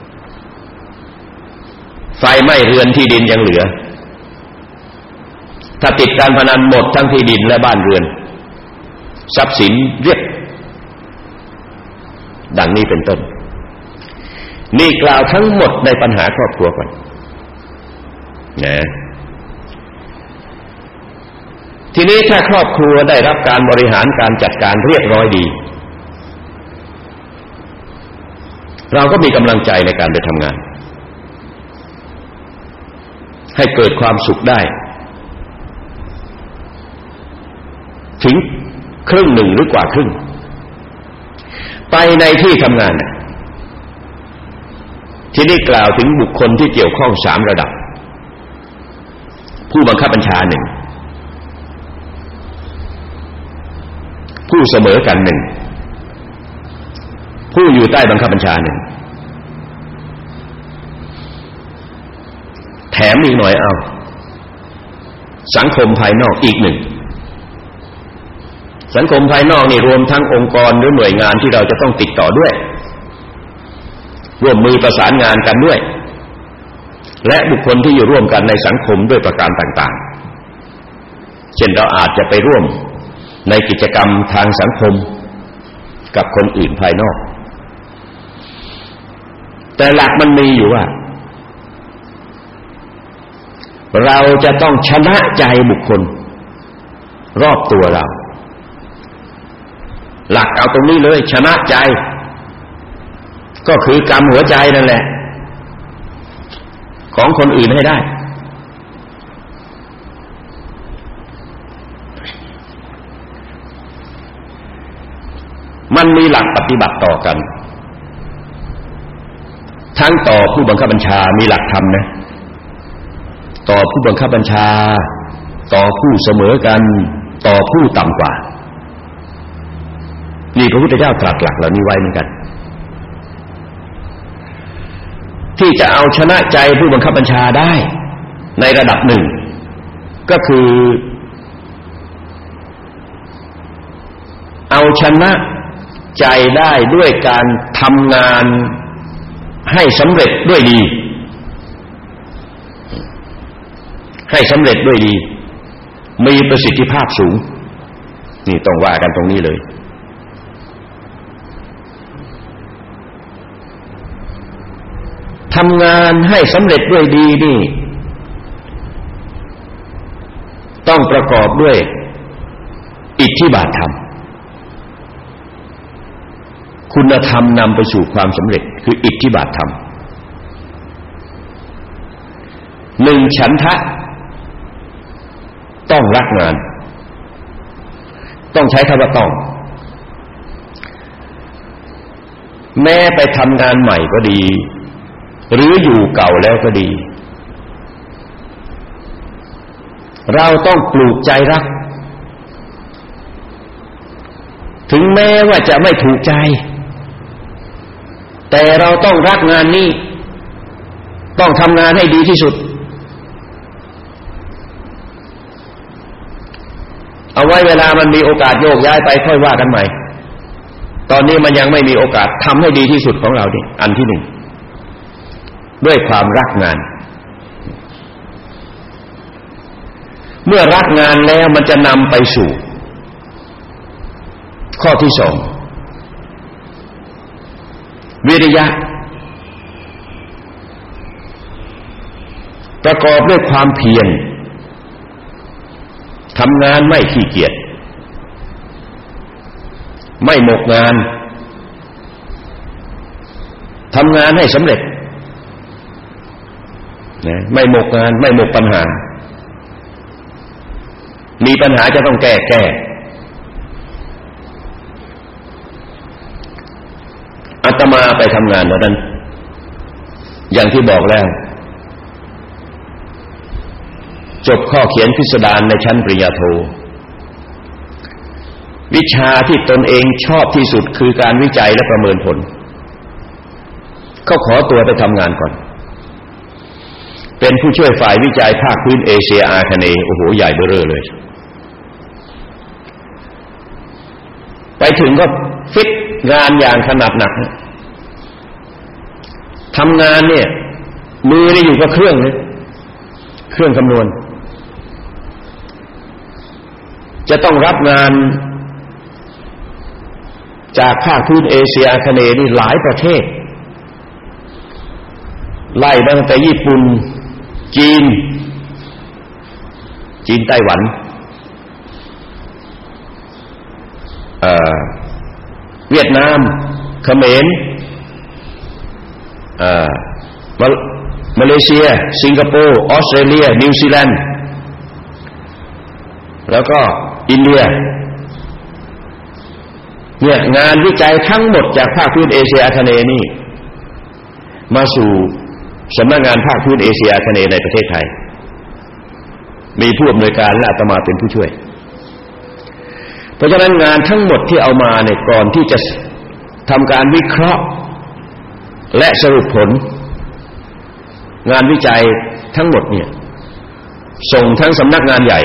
ไฟไหม้เรือนที่ดินยังเหลือถ้าติดการพนันหมดทั้งที่ดินและบ้านเรือนทรัพย์สินเรียบดังนี้เป็นต้นนี่กล่าวทั้งหมดในปัญหาครอบครัวก่อนนะทีนี้ถ้าครอบครัวได้รับการบริหารการจัดการเรียบร้อยดีเราก็มีกำลังใจในการไปทำงานให้เกิดความสุขได้ถึงครึ่งหนึ่งหรือกว่าครึ่งไปในที่ทำงานที่นี่กล่าวถึงบุคคลที่เกี่ยวข้อง3ระดับผู้บังคับบัญชา1ผู้เสมอกัน1ผู้อยู่ใต้บังคับบัญชา1แถมอีกหน่อยเอาสังคมภายนอกอีก1สังคมภายนอกนี่รวมทั้งองค์กรหรือหน่วยงานที่เราจะต้องติดต่อด้วยร่วมมือประสานงานกันด้วยและบุคคลที่อยู่ร่วมกันในสังคมด้วยประการต่างๆเช่นเราอาจจะไปร่วมในกิจกรรมทางสังคมกับคนอื่นภายนอกแต่หลักมันมีอยู่ว่าเราจะต้องชนะใจบุคคลรอบตัวเราหลักเอาตรงนี้เลยชนะใจก็คือกำหัวใจนั่นแหละของคนอื่นให้ได้มันมีหลักปฏิบัติต่อกันทั้งต่อผู้บังคับบัญชามีหลักธรรมนะต่อผู้บังคับบัญชาต่อผู้เสมอกันต่อผู้ต่ำกว่านี่พระพุทธเจ้าตรัสหลักเหล่านี้ไว้เหมือนกันที่จะเอาชนะใจผู้บังคับบัญชาได้ในระดับหนึ่งก็คือเอาชนะใจได้ด้วยการทำงานให้สำเร็จด้วยดีให้สำเร็จด้วยดีมีประสิทธิภาพสูงนี่ต้องว่ากันตรงนี้เลยทำงานให้สำเร็จด้วยดีนี่ต้องประกอบด้วยอิทธิบาทธรรมคุณธรรมนำไปสู่ความสำเร็จคืออิทธิบาทธรรม1ฉันทะต้องรักงานต้องใช้คำว่าต้องแม้ไปทำงานใหม่ก็ดีหรืออยู่เก่าแล้วก็ดีเราต้องปลูกใจรักถึงแม้ว่าจะไม่ถูกใจแต่เราต้องรักงานนี้ต้องทำงานให้ดีที่สุดเอาไว้เวลามันมีโอกาสโยกย้ายไปค่อยว่ากันใหม่ตอนนี้มันยังไม่มีโอกาสทำให้ดีที่สุดของเราดิอันที่หนึ่งด้วยความรักงานเมื่อรักงานแล้วมันจะนำไปสู่ข้อที่สองวิริยะประกอบด้วยความเพียรทำงานไม่ขี้เกียจไม่หมกงานทำงานให้สำเร็จนะไม่หมกงานไม่หมกปัญหามีปัญหาจะต้องแก้อาตมาไปทำงานตอนนั้นอย่างที่บอกแล้วจบข้อเขียนพิสดารในชั้นปริญญาโทวิชาที่ตนเองชอบที่สุดคือการวิจัยและประเมินผลเขาขอตัวไปทำงานก่อนเป็นผู้ช่วยฝ่ายวิจัยภาคพื้นเอเชียอาคเนย์โอ้โหใหญ่เบ้อเร่อเลยไปถึงก็ฟิตงานอย่างขนาดหนักทำงานเนี่ยมือได้อยู่กับเครื่องนะเครื่องคำนวณจะต้องรับงานจากภาคพื้นเอเชียอาคเนย์นี่หลายประเทศไล่ตั้งแต่ญี่ปุ่นจีนไต้หวันเวียดนามเขมรมาเลเซียสิงคโปร์ออสเตรเลียนิวซีแลนด์แล้วก็อินเดียเนี่ยงานวิจัยทั้งหมดจากภาคพื้นเอเชียอาคเนย์นี่มาสู่สำนักงานภาคพื้นเอเชียอาคเนย์ในประเทศไทยมีผู้อำนวยการและอาตมาเป็นผู้ช่วยเพราะฉะนั้นงานทั้งหมดที่เอามาเนี่ยก่อนที่จะทำการวิเคราะห์และสรุปผลงานวิจัยทั้งหมดเนี่ยส่งทั้งสำนักงานใหญ่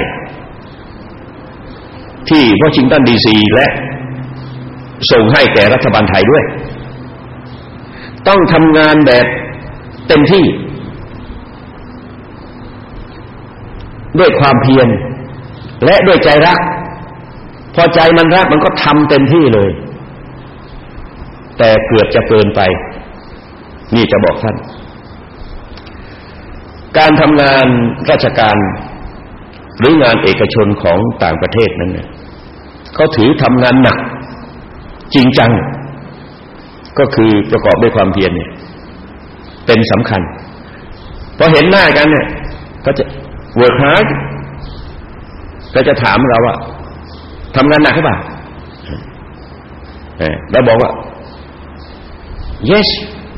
ที่วอชิงตันดีซีและส่งให้แก่รัฐบาลไทยด้วยต้องทำงานแบบเต็มที่ด้วยความเพียรและด้วยใจรักพอใจมันรักมันก็ทำเต็มที่เลยแต่เกือบจะเกินไปนี่จะบอกท่านการทำงานราชการหรืองานเอกชนของต่างประเทศนั้นเนี่ยเขาถือทำงานหนักจริงจังก็คือประกอบด้วยความเพียรเนี่ยเป็นสำคัญพอเห็นหน้ากันเนี่ยก็จะ work hard ก็จะถามเราว่าทำงานหนักหรือเปล่าแล้วบอกว่า yes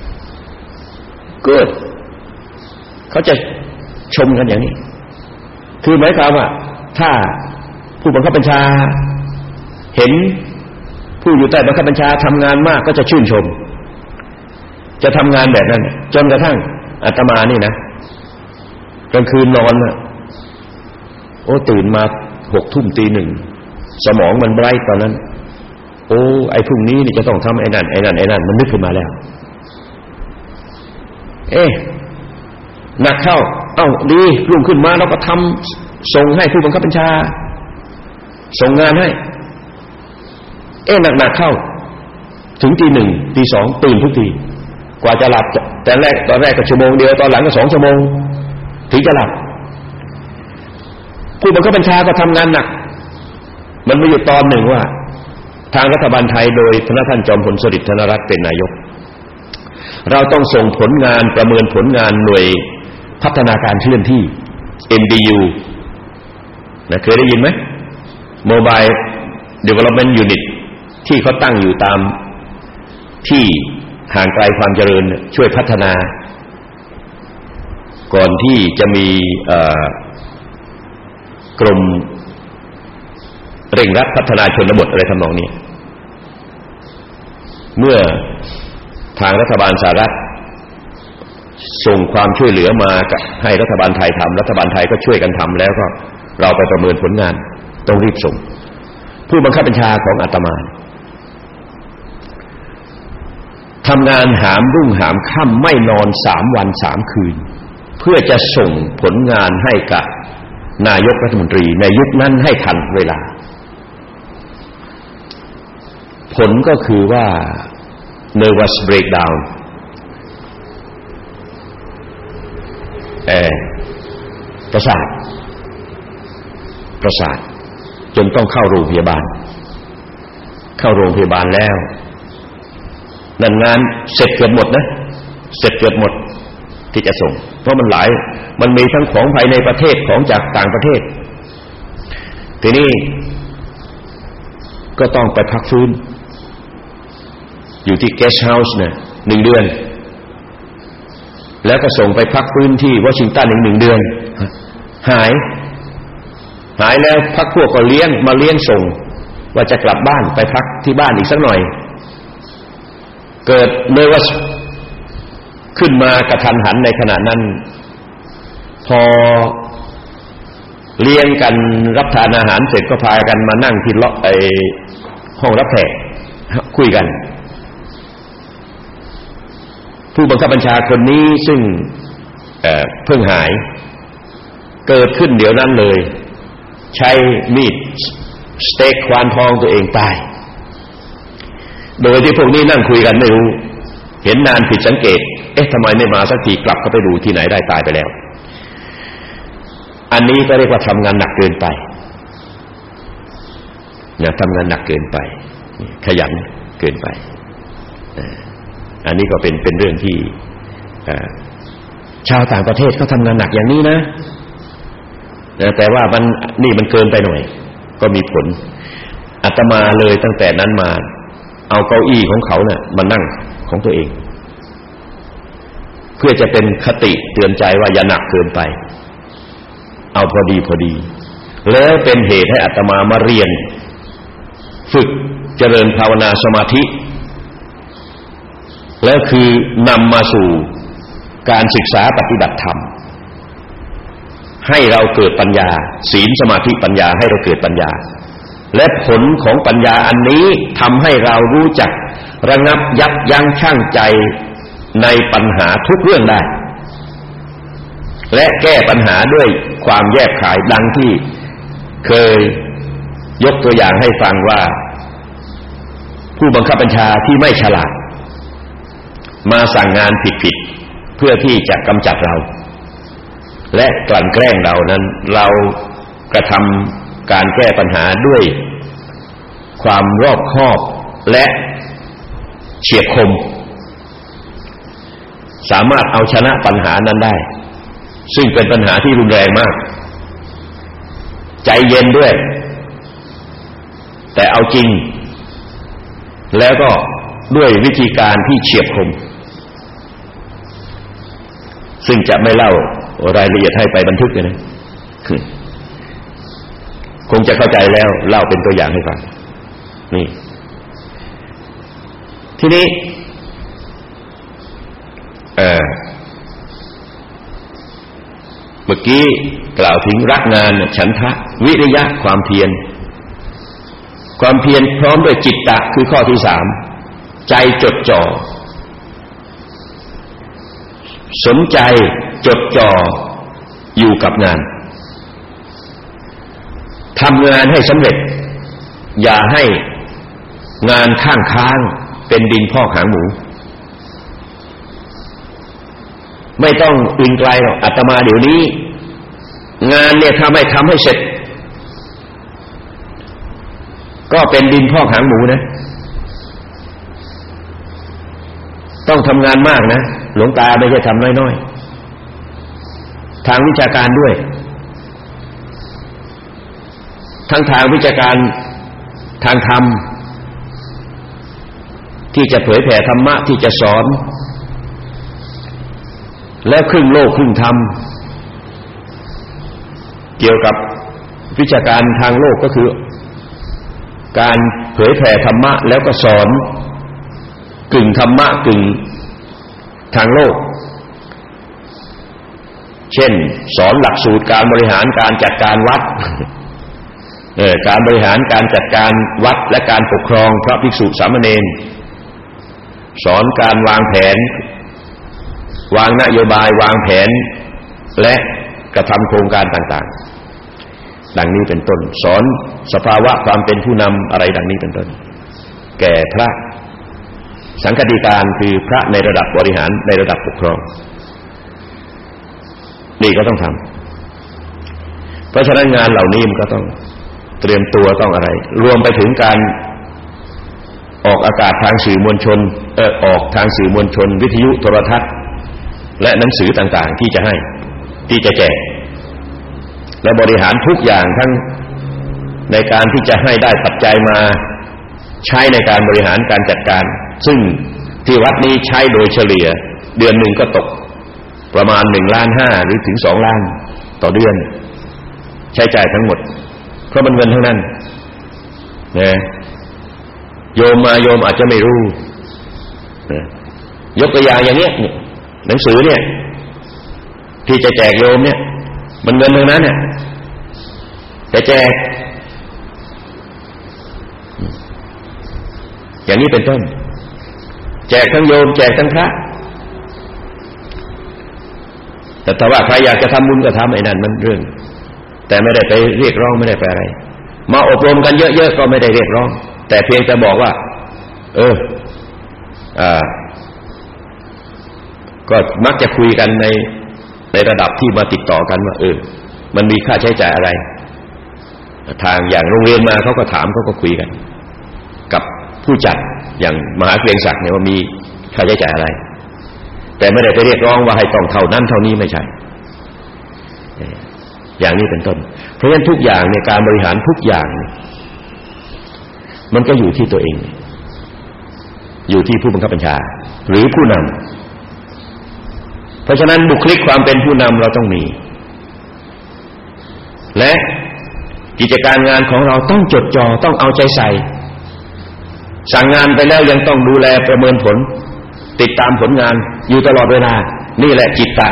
good เขาจะชมกันอย่างนี้คือหมายความว่าถ้าผู้บังคับบัญชาเห็นผู้อยู่ใต้บังคับบัญชาทำงานมากก็จะชื่นชมจะทำงานแบบนั้นจนกระทั่งอาตมานี่นะกลางคืนนอนน่ะโอ้ตื่นมา 6 ทุ่มตี 1สมองมันไบรท์ตอนนั้นโอ้ไอ้พรุ่งนี้นี่จะต้องทำไอ้นั่นมันนึกขึ้นมาแล้วหนักเข้าดีรุ่งขึ้นมาเราก็ทำส่งให้ผู้บังคับบัญชาส่งงานให้หนักเข้าถึงตี 1ตี 2ตื่นทุกทีกว่าจะหลับตอนแรกก็ชั่วโมงเดียวตอนหลังก็2 ชั่วโมงถึงจะหลับผู้บังคับบัญชาก็ทำงานหนักมันมีอยู่ตอนหนึ่งว่าทางรัฐบาลไทยโดยท่านจอมพลสฤษดิ์ธนรัตน์เป็นนายกเราต้องส่งผลงานประเมินผลงานหน่วยพัฒนาการเคลื่อนที่ NDU นะเคยได้ยินไหม Mobile Development Unit ที่เขาตั้งอยู่ตามที่ห่างไกลความเจริญช่วยพัฒนาก่อนที่จะมีกรมเร่งรัดพัฒนาชนบทอะไรทำนองนี้เมื่อทางรัฐบาลสหรัฐส่งความช่วยเหลือมาให้รัฐบาลไทยทำรัฐบาลไทยก็ช่วยกันทำแล้วก็เราไปประเมินผลงานต้องรีบส่งผู้บังคับบัญชาของอาตมาทำงานหามรุ่งหามค่ำไม่นอน3 วัน 3 คืนเพื่อจะส่งผลงานให้กับนายกรัฐมนตรีในยุคนั้นให้ทันเวลาผลก็คือว่า nervous breakdown ประสาทจนต้องเข้าโรงพยาบาลแล้วนั่นงานเสร็จเกือบหมดนะเสร็จเกือบหมดที่จะส่งเพราะมันมีทั้งของภายในประเทศของจากต่างประเทศทีนี้ก็ต้องไปพักฟื้นอยู่ที่ guest house เนี่ย1 เดือนแล้วก็ส่งไปพักฟื้นที่วอชิงตันอีก1 เดือนหายแล้วพักพวกก็เลี้ยงส่งว่าจะกลับบ้านไปพักที่บ้านอีกสักหน่อยเกิดเลยว่าขึ้นมากระทันหันในขณะนั้นพอเลี้ยงกันรับทานอาหารเสร็จก็พากันมานั่งที่ห้องรับแขกคุยกันผู้บังคับบัญชาคนนี้ซึ่งเพิ่งหายเกิดขึ้นเดี๋ยวนั้นเลยใช้มีดสเต็กควานทองตัวเองตายโดยที่พวกนี้นั่งคุยกันไม่รู้เห็นนานผิดสังเกตทำไมไม่มาสักทีกลับเข้าไปดูที่ไหนได้ตายไปแล้วอันนี้ก็เรียกว่าทำงานหนักเกินไปทำงานหนักเกินไปขยันเกินไปอันนี้ก็เป็นเรื่องที่ชาวต่างประเทศเขาทำงานหนักอย่างนี้นะแต่ว่ามันเกินไปหน่อยก็มีผลอาตมาเลยตั้งแต่นั้นมาเอาเก้าอี้ของเขาเนี่ยมานั่งของตัวเองเพื่อจะเป็นคติเตือนใจว่าอย่าหนักเกินไปเอาพอดีแล้วเป็นเหตุให้อาตมามาเรียนฝึกเจริญภาวนาสมาธิแล้วคือนำมาสู่การศึกษาปฏิบัติธรรมให้เราเกิดปัญญาศีลสมาธิปัญญาให้เราเกิดปัญญาและผลของปัญญาอันนี้ทำให้เรารู้จักระงับยับยั้งชั่งใจในปัญหาทุกเรื่องได้และแก้ปัญหาด้วยความแยบคายดังที่เคยยกตัวอย่างให้ฟังว่าผู้บังคับบัญชาที่ไม่ฉลาดมาสั่งงานผิดเพื่อที่จะกำจัดเราและกลั่นแกล้งเรานั้นเรากระทำการแก้ปัญหาด้วยความรอบคอบและเฉียบคมสามารถเอาชนะปัญหานั้นได้ซึ่งเป็นปัญหาที่รุนแรงมากใจเย็นด้วยแต่เอาจริงแล้วก็ด้วยวิธีการที่เฉียบคมซึ่งจะไม่เล่ารายละเอียดให้ไปบันทึกเลยนะคงจะเข้าใจแล้วเล่าเป็นตัวอย่างให้ฟังนี่ทีนี้เมื่อกี้กล่าวถึงรักงานฉันทะวิริยะความเพียรพร้อมด้วยจิตตะคือข้อที่3ใจจดจ่อสนใจจดจ่ออยู่กับงานทำงานให้สำเร็จอย่าให้งานค้างเป็นดินพอกหางหมูไม่ต้องอื่นไกลหรอกอาตมาเดี๋ยวนี้งานเนี่ยถ้าไม่ทำให้เสร็จก็เป็นดินพอกหางหมูนะต้องทำงานมากนะหลวงตาไม่ใช่ทำน้อยๆทางวิชาการด้วยทั้งทางวิชาการทางธรรมที่จะเผยแผ่ธรรมะที่จะสอนแล้วครึ่งโลกครึ่งธรรมเกี่ยวกับวิชาการทางโลกก็คือการเผยแผ่ธรรมะแล้วก็สอนกึ่งธรรมะกึ่งทางโลกเช่นสอนหลักสูตรการบริหารการจัดการวัดการบริหารการจัดการวัดและการปกครองพระภิกษุสามเณรสอนการวางแผนวางนโยบายวางแผนและกระทำโครงการต่างๆดังนี้เป็นต้นสอนสภาวะความเป็นผู้นำอะไรดังนี้เป็นต้นแก่พระสังฆติการคือพระในระดับบริหารในระดับปกครองนี่ก็ต้องทำเพราะฉะนั้นงานเหล่านี้มันก็ต้องเตรียมตัวต้องอะไรรวมไปถึงการออกอากาศทางสื่อมวลชนออกทางสื่อมวลชนวิทยุโทรทัศน์และหนังสือต่างๆที่จะให้ที่จะแจกและบริหารทุกอย่างทั้งในการที่จะให้ได้ปัจจัยมาใช้ในการบริหารการจัดการซึ่งที่วัดนี้ใช้โดยเฉลี่ยเดือนหนึ่งก็ตกประมาณ1.5 ล้านหรือถึง2 ล้านต่อเดือนใช้จ่ายทั้งหมดเพราะมันเงินทั้งนั้นนะโยมมาโยมอาจจะไม่รู้นะยกตัวอย่างอย่างนี้หนังสือเนี่ยที่จะแจกโยมเนี่ยมันเงินทั้งนั้นเนี่ยจะแจกอย่างนี้เป็นต้นแจกทั้งโยมแจกทั้งพระแต่ถ้าว่าใครอยากจะทำบุญก็ทำไอ้นั่นมันเรื่องแต่ไม่ได้ไปเรียกร้องไม่ได้ไปอะไรมาอบรมกันเยอะๆก็ไม่ได้เรียกร้องแต่เพียงแต่บอกว่าก็มักจะคุยกันในระดับที่มาติดต่อกันว่ามันมีค่าใช้จ่ายอะไรทางอย่างโรงเรียนมาเขาก็ถามเขาก็คุยกันกับผู้จัดอย่างมหาเกรียงศักดิ์เนี่ยว่ามีค่าใช้จ่ายอะไรแต่ไม่ได้ไปเรียกร้องว่าให้ต้องเท่านั้นเท่านี้ไม่ใช่อย่างนี้เป็นต้นเพราะฉะนั้นทุกอย่างในการบริหารทุกอย่างมันก็อยู่ที่ตัวเองอยู่ที่ผู้บังคับบัญชาหรือผู้นำเพราะฉะนั้นบุคลิกความเป็นผู้นำเราต้องมีและกิจการงานของเราต้องจดจ่อต้องเอาใจใส่สั่งงานไปแล้วยังต้องดูแลประเมินผลติดตามผลงานอยู่ตลอดเวลานี่แหละจิตตะ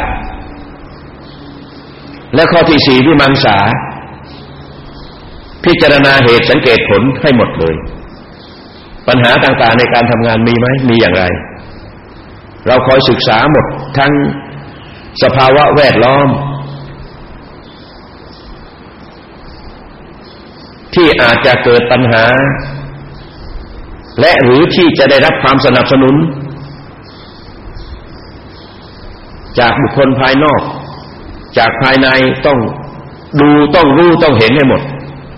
และข้อที่4วิมังสาพิจารณาเหตุสังเกตผลให้หมดเลยปัญหาต่างๆในการทำงานมีไหมมีอย่างไรเราคอยศึกษาหมดทั้งสภาวะแวดล้อมที่อาจจะเกิดปัญหาและหรือที่จะได้รับความสนับสนุนจากบุคคลภายนอกจากภายในต้องดูต้องรู้ต้องเห็นให้หมด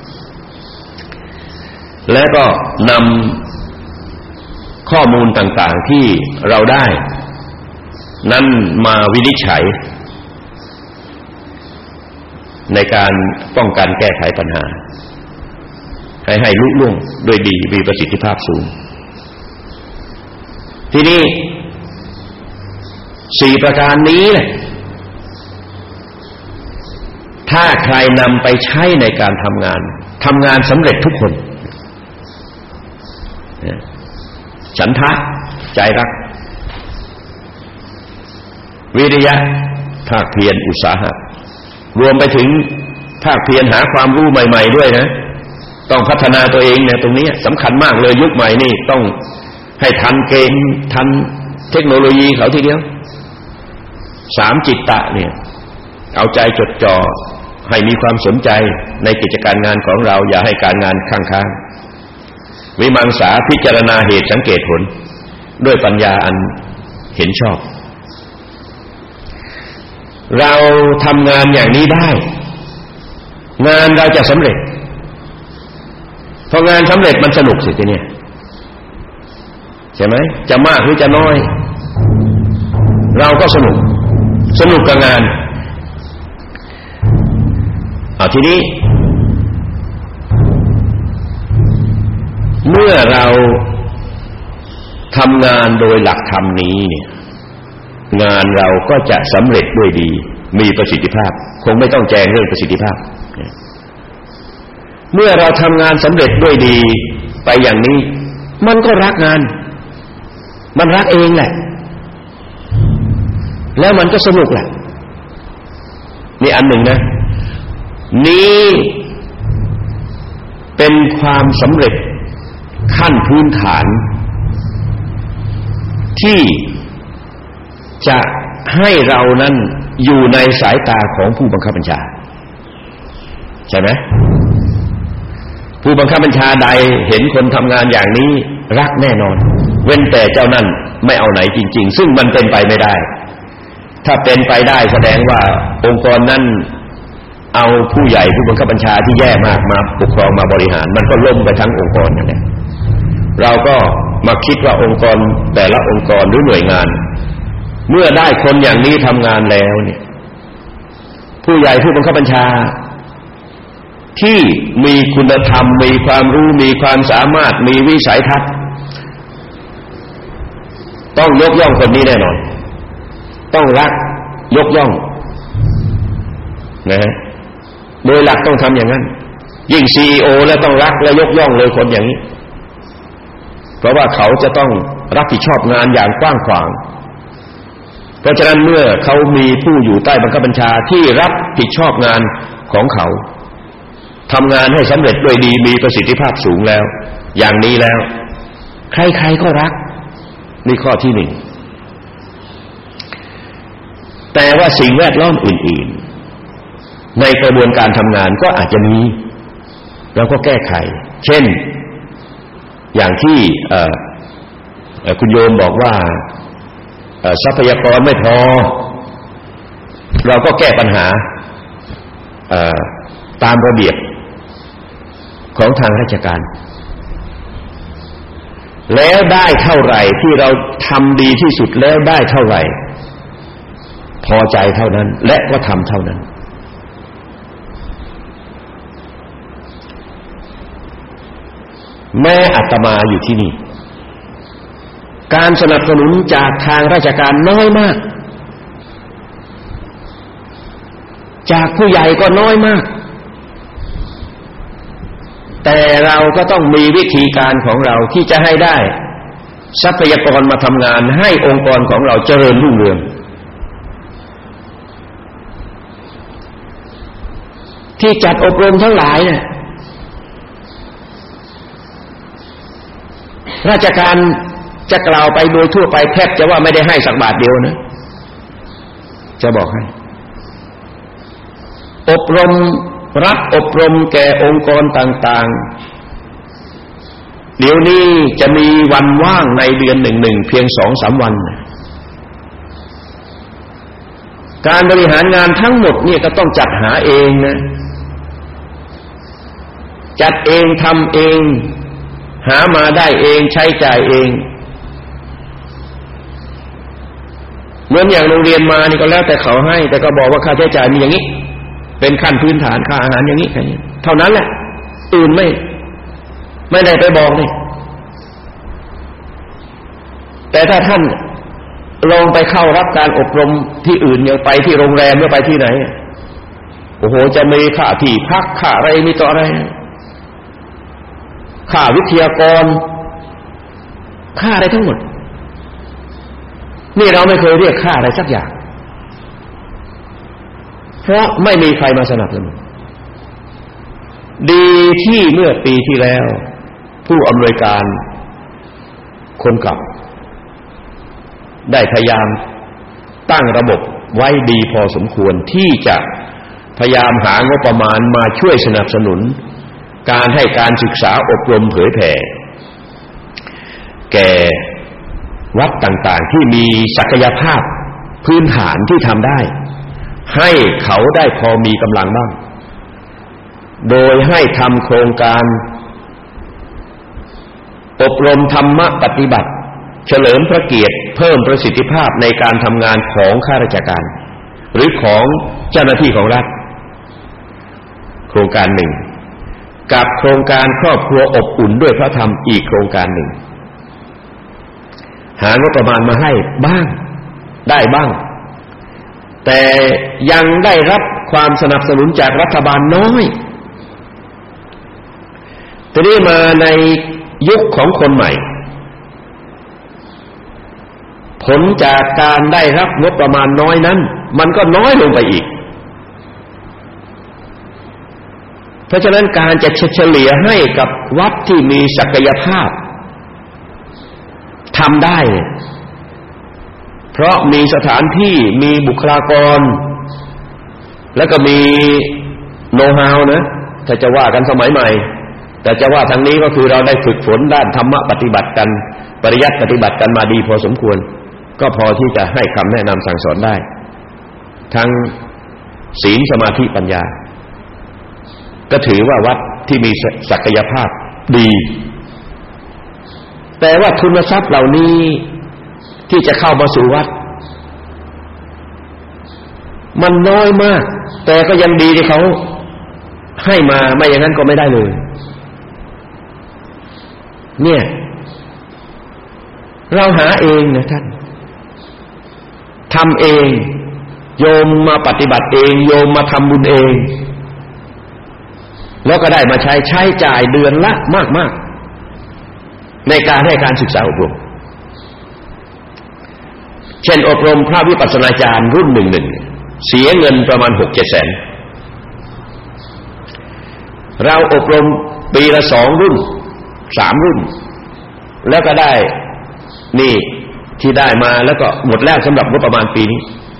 และก็นำข้อมูลต่างๆที่เราได้นั้นมาวินิจฉัยในการป้องกันแก้ไขปัญหาให้ลุล่วงด้วยดีมีประสิทธิภาพสูงทีนี้4ประการนี้ถ้าใครนำไปใช้ในการทำงานสำเร็จทุกคนฉันทะใจรักวิริยะภาคเพียรอุตสาหะรวมไปถึงภาคเพียรหาความรู้ใหม่ๆด้วยนะต้องพัฒนาตัวเองเนี่ยตรงนี้สำคัญมากเลยยุคใหม่นี่ต้องให้ทันเกมทันเทคโนโลยีเขาทีเดียว3จิตตะเนี่ยเอาใจจดจ่อให้มีความสนใจในกิจการงานของเราอย่าให้การงานค้างวิมังสาพิจารณาเหตุสังเกตผลด้วยปัญญาอันเห็นชอบเราทำงานอย่างนี้ได้งานเราจะสำเร็จพองานสำเร็จมันสนุกสิทีนี้ใช่ไหมจะมากหรือจะน้อยเราก็สนุกกับงานทีนี้ทำงานโดยหลักธรรมนี้เนี่ยงานเราก็จะสำเร็จด้วยดีมีประสิทธิภาพคงไม่ต้องแจงเรื่องประสิทธิภาพเมื่อเราทำงานสำเร็จด้วยดีไปอย่างนี้มันก็รักงานมันรักเองแหละแล้วมันก็สนุกแหละนี่อันหนึ่งนะนี่เป็นความสำเร็จขั้นพื้นฐานที่จะให้เรานั้นอยู่ในสายตาของผู้บังคับบัญชาใช่ไหมผู้บังคับบัญชาใดเห็นคนทำงานอย่างนี้รักแน่นอนเว้นแต่เจ้านั่นไม่เอาไหนจริงๆซึ่งมันเป็นไปไม่ได้ถ้าเป็นไปได้แสดงว่าองค์กรนั้นเอาผู้ใหญ่ผู้บังคับบัญชาที่แย่มากมาปกครองมาบริหารมันก็ล่มไปทั้งองค์กรนั่นแหละเราก็มาคิดว่าองค์กรแต่ละองค์กรหรือหน่วยงานเมื่อได้คนอย่างนี้ทำงานแล้วเนี่ยผู้ใหญ่ผู้บังคับบัญชาที่มีคุณธรรมมีความรู้มีความสามารถมีวิสัยทัศน์ต้องยกย่องคนนี้แน่นอนต้องรักยกย่องนะฮะโดยหลักต้องทำอย่างนั้นยิ่ง CEO แล้วต้องรักและยกย่องเลยคนอย่างนี้เพราะว่าเขาจะต้องรับผิดชอบงานอย่างกว้างขวางเพราะฉะนั้นเมื่อเขามีผู้อยู่ใต้บังคับบัญชาที่รับผิดชอบงานของเขาทำงานให้สำเร็จด้วยดีมีประสิทธิภาพสูงแล้วอย่างนี้แล้วใครๆก็รักนี่ข้อที่หนึ่งแต่ว่าสิ่งแวดล้อมอื่นๆในกระบวนการทำงานก็อาจจะมีเราก็แก้ไขเช่นอย่างที่คุณโยมบอกว่าทรัพยากรไม่พอเราก็แก้ปัญหาตามระเบียบของทางราชการแล้วได้เท่าไหร่ที่เราทำดีที่สุดแล้วได้เท่าไหร่พอใจเท่านั้นและก็ทำเท่านั้นแม้อาตมาอยู่ที่นี่การสนับสนุนจากทางราชการน้อยมากจากผู้ใหญ่ก็น้อยมากแต่เราก็ต้องมีวิธีการของเราที่จะให้ได้ทรัพยากรมาทำงานให้องค์กรของเราเจริญรุ่งเรืองที่จัดอบรมทั้งหลายเนี่ยราชการจะกล่าวไปโดยทั่วไปแทบจะว่าไม่ได้ให้สักบาทเดียวนะจะบอกให้อบรมรับอบรมแก่องค์กรต่างๆเดี๋ยวนี้จะมีวันว่างในเดือนหนึ่งเพียง 2-3 วันการบริหารงานทั้งหมดเนี่ยก็ต้องจัดหาเองนะจัดเองทำเองหามาได้เองใช้จ่ายเองเหมือนอย่างโรงเรียนมานี่ก็แล้วแต่เขาให้แต่ก็บอกว่าค่าใช้จ่ายมีอย่างนี้เป็นขั้นพื้นฐานค่าอาหารอย่างนี้แค่นี้เท่านั้นแหละอื่นไม่ได้ไปบอกนี่แต่ถ้าท่านลองไปเข้ารับการอบรมที่อื่นอย่างไปที่โรงแรมหรือไปที่ไหนโอ้โหจะมีค่าที่พักค่าอะไรมีต่ออะไรค่าวิทยากรค่าอะไรทั้งหมดนี่เราไม่เคยเรียกค่าอะไรสักอย่างเพราะไม่มีใครมาสนับสนุนดีที่เมื่อปีที่แล้วผู้อำนวยการคนเก่าได้พยายามตั้งระบบไว้ดีพอสมควรที่จะพยายามหางบประมาณมาช่วยสนับสนุนการให้การศึกษาอบรมเผยแผ่แก่วัดต่างๆที่มีศักยภาพพื้นฐานที่ทำได้ให้เขาได้พอมีกำลังบ้างโดยให้ทำโครงการอบรมธรรมปฏิบัติเฉลิมพระเกียรติเพิ่มประสิทธิภาพในการทำงานของข้าราชการหรือของเจ้าหน้าที่ของรัฐโครงการหนึ่งกับโครงการครอบครัวอบอุ่นด้วยพระธรรมอีกโครงการหนึ่งหางบประมาณมาให้บ้างได้บ้างแต่ยังได้รับความสนับสนุนจากรัฐบาลน้อยทีนี้มาในยุคของคนใหม่ผลจากการได้รับงบประมาณน้อยนั้นมันก็น้อยลงไปอีกเพราะฉะนั้นการจะเฉลี่ยให้กับวัดที่มีศักยภาพทำได้เพราะมีสถานที่มีบุคลากรแล้วก็มีโนว์ฮาวนะถ้าจะว่ากันสมัยใหม่แต่จะว่าทางนี้ก็คือเราได้ฝึกฝนด้านธรรมะปฏิบัติกันปริยัติปฏิบัติกันมาดีพอสมควรก็พอที่จะให้คำแนะนำสั่งสอนได้ทั้งศีลสมาธิปัญญาก็ถือว่าวัดที่มีศักยภาพดีแต่ว่าทุนทรัพย์เหล่านี้ที่จะเข้ามาสู่วัดมันน้อยมากแต่ก็ยังดีที่เขาให้มาไม่อย่างนั้นก็ไม่ได้เลยเนี่ยเราหาเองนะท่านทำเองโยมมาปฏิบัติเองโยมมาทำบุญเองแล้วก็ได้มาใช้จ่ายเดือนละมากๆในการให้การศึกษาอบรมเช่นอบรมพระวิปัสสนาจารย์รุ่นหนึ่งเสียเงินประมาณ 6-7 แสนเราอบรมปีละ2รุ่น3รุ่นแล้วก็ได้นี่ที่ได้มาแล้วก็หมดแล้วสำหรับงบประมาณปีนี้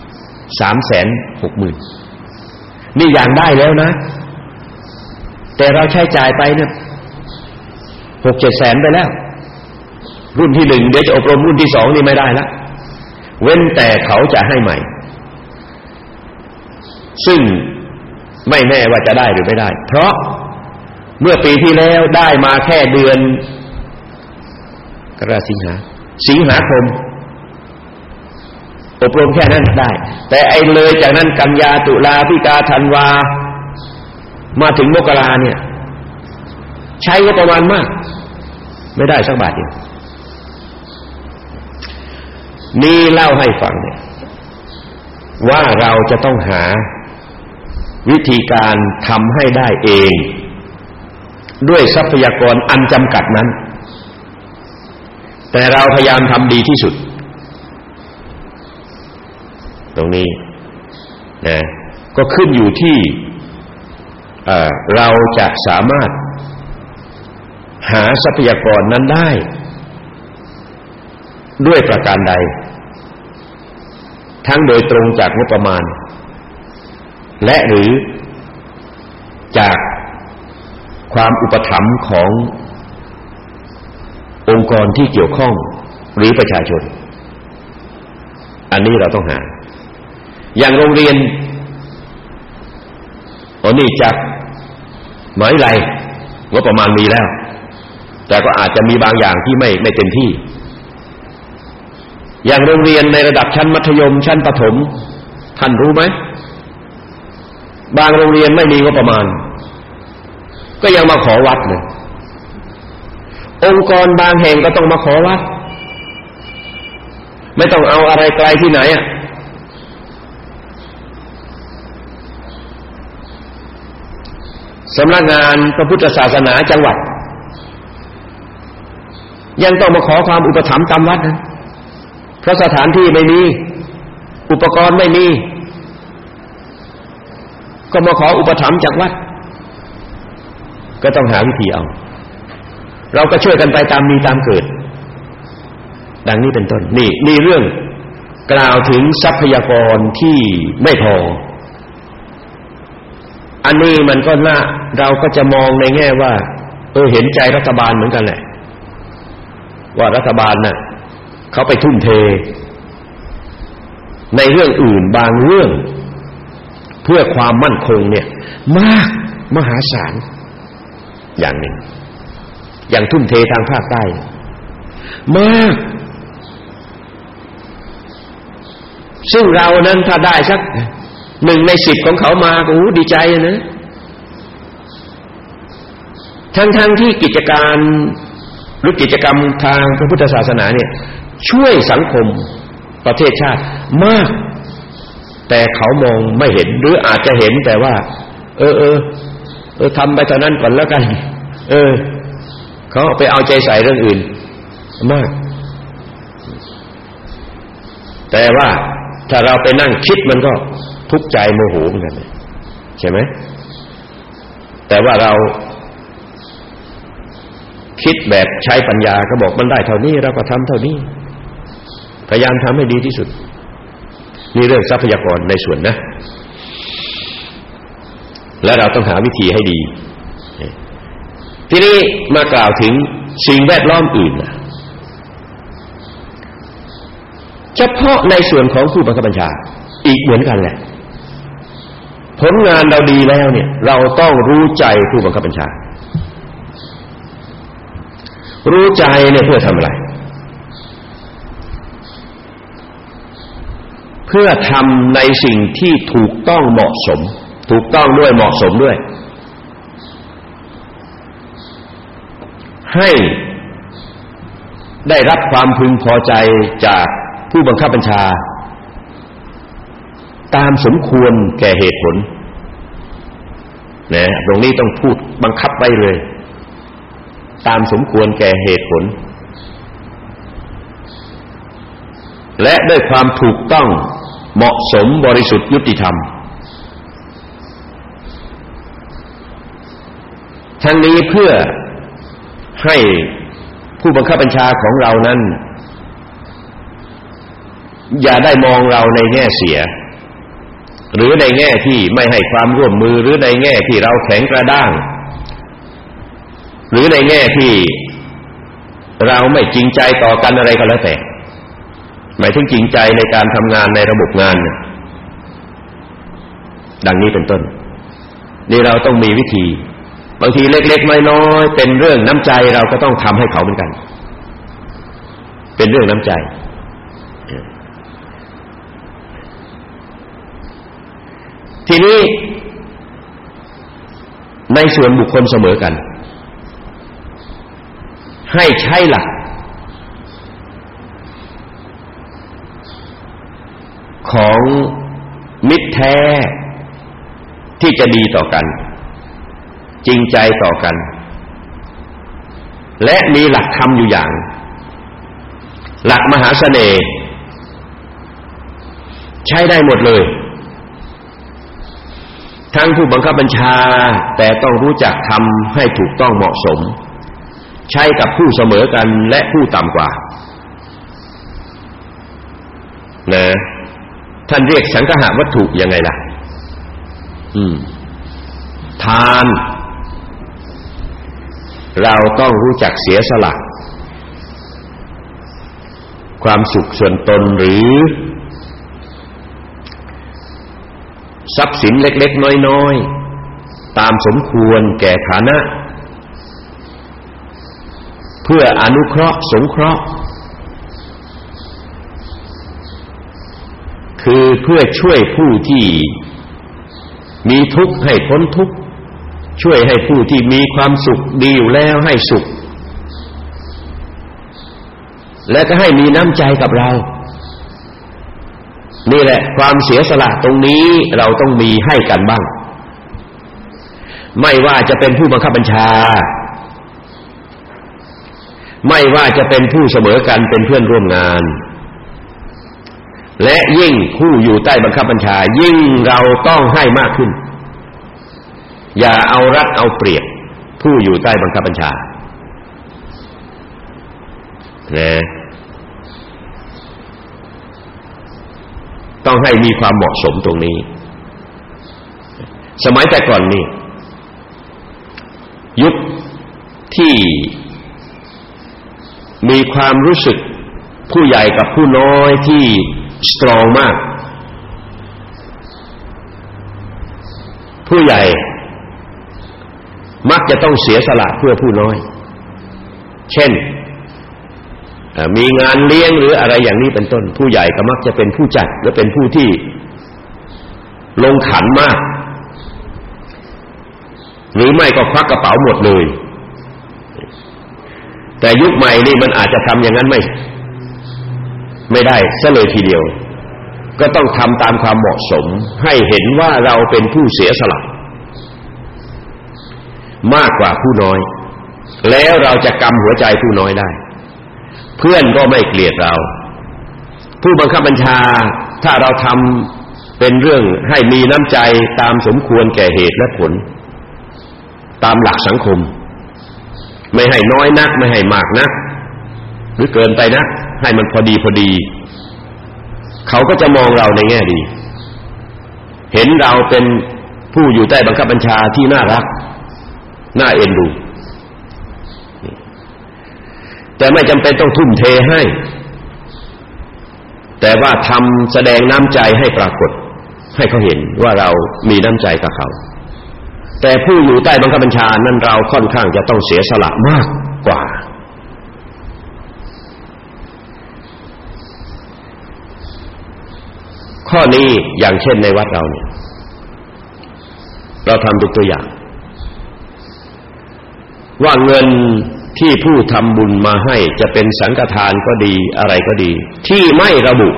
360,000 นี่อย่างได้แล้วนะแต่เราใช้จ่ายไปเนี่ย 6-7 แสนไปแล้วรุ่นที่1เดี๋ยวจะอบรมรุ่นที่2นี่ไม่ได้ละเว้นแต่เขาจะให้ใหม่ซึ่งไม่แน่ว่าจะได้หรือไม่ได้เพราะเมื่อปีที่แล้วได้มาแค่เดือนกรกฎาคมสิงหาคมอบรมแค่นั้นได้แต่ไอ้เลยจากนั้นกันยาตุลาพฤศจิกาธันวามาถึงมกราเนี่ยใช้งบประมาณมากไม่ได้สักบาทเดียวนี่เล่าให้ฟังเนี่ยว่าเราจะต้องหาวิธีการทำให้ได้เองด้วยทรัพยากรอันจำกัดนั้นแต่เราพยายามทำดีที่สุดตรงนี้นะก็ขึ้นอยู่ที่เราจะสามารถหาทรัพยากรนั้นได้ด้วยประการใดทั้งโดยตรงจากงบประมาณและหรือจากความอุปถัมภ์ขององค์กรที่เกี่ยวข้องหรือประชาชนอันนี้เราต้องหาอย่างโรงเรียนนี่จากหมายไรงบประมาณมีแล้วแต่ก็อาจจะมีบางอย่างที่ไม่เต็มที่อย่างโรงเรียนในระดับชั้นมัธยมชั้นประถมท่านรู้ไหมบางโรงเรียนไม่มีงบประมาณก็ยังมาขอวัดเลยองค์กรบางแห่งก็ต้องมาขอวัดไม่ต้องเอาอะไรไกลที่ไหนสำนักงานพระพุทธศาสนาจังหวัดยังต้องมาขอความอุปถัมภ์ตามวัดนะเพราะสถานที่ไม่มีอุปกรณ์ไม่มีก็มาขออุปถัมภ์จากวัดก็ต้องหาวิธีเอาเราก็ช่วยกันไปตามมีตามเกิดดังนี้เป็นต้นนี่เรื่องกล่าวถึงทรัพยากรที่ไม่พออันนี้มันก็น่าเราก็จะมองในแง่ว่าเห็นใจรัฐบาลเหมือนกันแหละว่ารัฐบาลน่ะเขาไปทุ่มเทในเรื่องอื่นบางเรื่องเพื่อความมั่นคงเนี่ยมากมหาศาลอย่างหนึ่งอย่างทุ่มเททางภาคใต้มากซึ่งเรานั้นถ้าได้สัก1 ใน 10ของเขามาก็ดีใจนะทั้งที่กิจการหรือกิจกรรมทางพระพุทธศาสนาเนี่ยช่วยสังคมประเทศชาติมากแต่เขามองไม่เห็นหรืออาจจะเห็นแต่ว่าทำไปเท่านั้นก่อนแล้วกันเขาไปเอาใจใส่เรื่องอื่นมากแต่ว่าถ้าเราไปนั่งคิดมันก็ทุกข์ใจโมโหเหมือนกันใช่ไหมแต่ว่าเราคิดแบบใช้ปัญญาก็บอกมันได้เท่านี้เราก็ทำเท่านี้พยายามทำให้ดีที่สุดนี่เรื่องทรัพยากรในส่วนนะและเราต้องหาวิธีให้ดีทีนี้มากล่าวถึงสิ่งแวดล้อมอื่นนะเฉพาะในส่วนของผู้บังคับบัญชาอีกเหมือนกันแหละผลงานเราดีแล้วเนี่ยเราต้องรู้ใจผู้บังคับบัญชารู้ใจเนี่ยเพื่อทำอะไรเพื่อทำในสิ่งที่ถูกต้องเหมาะสมถูกต้องด้วยเหมาะสมด้วยให้ได้รับความพึงพอใจจากผู้บังคับบัญชาตามสมควรแก่เหตุผลนะตรงนี้ต้องพูดบังคับไว้เลยตามสมควรแก่เหตุผลและด้วยความถูกต้องเหมาะสมบริสุทธิ์ยุติธรรมทั้งนี้เพื่อให้ผู้บังคับบัญชาของเรานั้นอย่าได้มองเราในแง่เสียหรือในแง่ที่ไม่ให้ความร่วมมือหรือในแง่ที่เราแข็งกระด้างหรือในแง่ที่เราไม่จริงใจต่อกันอะไรก็แล้วแต่หมายถึงจริงใจในการทำงานในระบบงานดังนี้เป็นต้นนี่เราต้องมีวิธีบางทีเล็กๆน้อยๆเป็นเรื่องน้ำใจเราก็ต้องทำให้เขาเหมือนกันเป็นเรื่องน้ำใจทีนี้ในส่วนบุคคลเสมอกันให้ใช้หลักของมิตรแท้ที่จะดีต่อกันจริงใจต่อกันและมีหลักธรรมอยู่อย่างหลักมหาเสน่ห์ใช้ได้หมดเลยทั้งผู้บังคับบัญชาแต่ต้องรู้จักทำให้ถูกต้องเหมาะสมใช้กับผู้เสมอกันและผู้ต่ำกว่านะท่านเรียกสังฆะวัตถุยังไงล่ะทานเราต้องรู้จักเสียสละความสุขส่วนตนหรือทรัพย์สินเล็กๆน้อยๆตามสมควรแก่ฐานะเพื่ออนุเคราะห์สงเคราะห์คือเพื่อช่วยผู้ที่มีทุกข์ให้พ้นทุกข์ช่วยให้ผู้ที่มีความสุขดีอยู่แล้วให้สุขและก็ให้มีน้ำใจกับเรานี่แหละความเสียสละตรงนี้เราต้องมีให้กันบ้างไม่ว่าจะเป็นผู้บังคับบัญชาไม่ว่าจะเป็นผู้เสมอกันเป็นเพื่อนร่วมงานและยิ่งผู้อยู่ใต้บังคับบัญชายิ่งเราต้องให้มากขึ้นอย่าเอารัดเอาเปรียบผู้อยู่ใต้บังคับบัญชานะต้องให้มีความเหมาะสมตรงนี้สมัยแต่ก่อนนี่ยุคที่มีความรู้สึกผู้ใหญ่กับผู้น้อยที่สตรองมากผู้ใหญ่มักจะต้องเสียสละเพื่อผู้น้อยเช่นมีงานเลี้ยงหรืออะไรอย่างนี้เป็นต้นผู้ใหญ่ก็มักจะเป็นผู้จัดและเป็นผู้ที่ลงขันมากหรือไม่ก็ควักกระเป๋าหมดเลยแต่ยุคใหม่นี่มันอาจจะทำอย่างนั้นไม่ได้ซะเลยทีเดียวก็ต้องทำตามความเหมาะสมให้เห็นว่าเราเป็นผู้เสียสละมากกว่าผู้น้อยแล้วเราจะกำหัวใจผู้น้อยได้เพื่อนก็ไม่เกลียดเราผู้บังคับบัญชาถ้าเราทำเป็นเรื่องให้มีน้ำใจตามสมควรแก่เหตุและผลตามหลักสังคมไม่ให้น้อยนักไม่ให้มากนักหรือเกินไปนักให้มันพอดีเขาก็จะมองเราในแง่ดีเห็นเราเป็นผู้อยู่ใต้บังคับบัญชาที่น่ารักน่าเอ็นดูแต่ไม่จำเป็นต้องทุ่มเทให้แต่ว่าทำแสดงน้ำใจให้ปรากฏให้เขาเห็นว่าเรามีน้ำใจกับเขาแต่ผู้อยู่ใต้บังคับบัญชานั้นเราค่อนข้างจะต้องเสียสละมากกว่าข้อนี้อย่างเช่นในวัดเราเนี่ยเราทำตัวอย่างว่าเงินที่ผู้ทำบุญมาให้จะเป็นสังฆทานก็ดีอะไรก็ดีที่ไม่ระบุ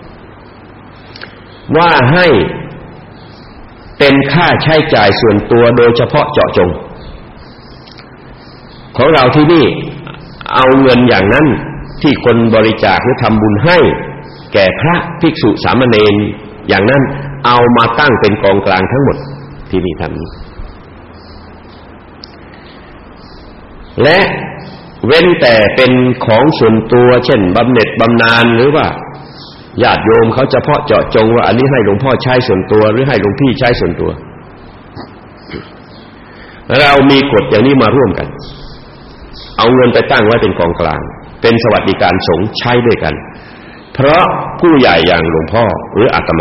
ว่าให้เป็นค่าใช้จ่ายส่วนตัวโดยเฉพาะเจาะจงของเราที่นี่เอาเงินอย่างนั้นที่คนบริจาคหรือทำบุญให้แก่พระภิกษุสามเณรอย่างนั้นเอามาตั้งเป็นกองกลางทั้งหมดที่นี่ทำนี้และเว้นแต่เป็นของส่วนตัวเช่นบำเหน็จบำนาญหรือว่าญาติโยมเขาเฉพาะเจาะจงว่าอันนี้ให้หลวงพ่อใช้ส่วนตัวหรือให้หลวงพี่ใช้ส่วนตัวเรามีกฎอย่างนี้มาร่วมกันเอาเงินไปตั้งไว้เป็นกองกลางเป็นสวัสดิการสงฆ์ใช้ด้วยกันเพราะผู้ใหญ่อย่างหลวงพ่อหรืออาตมา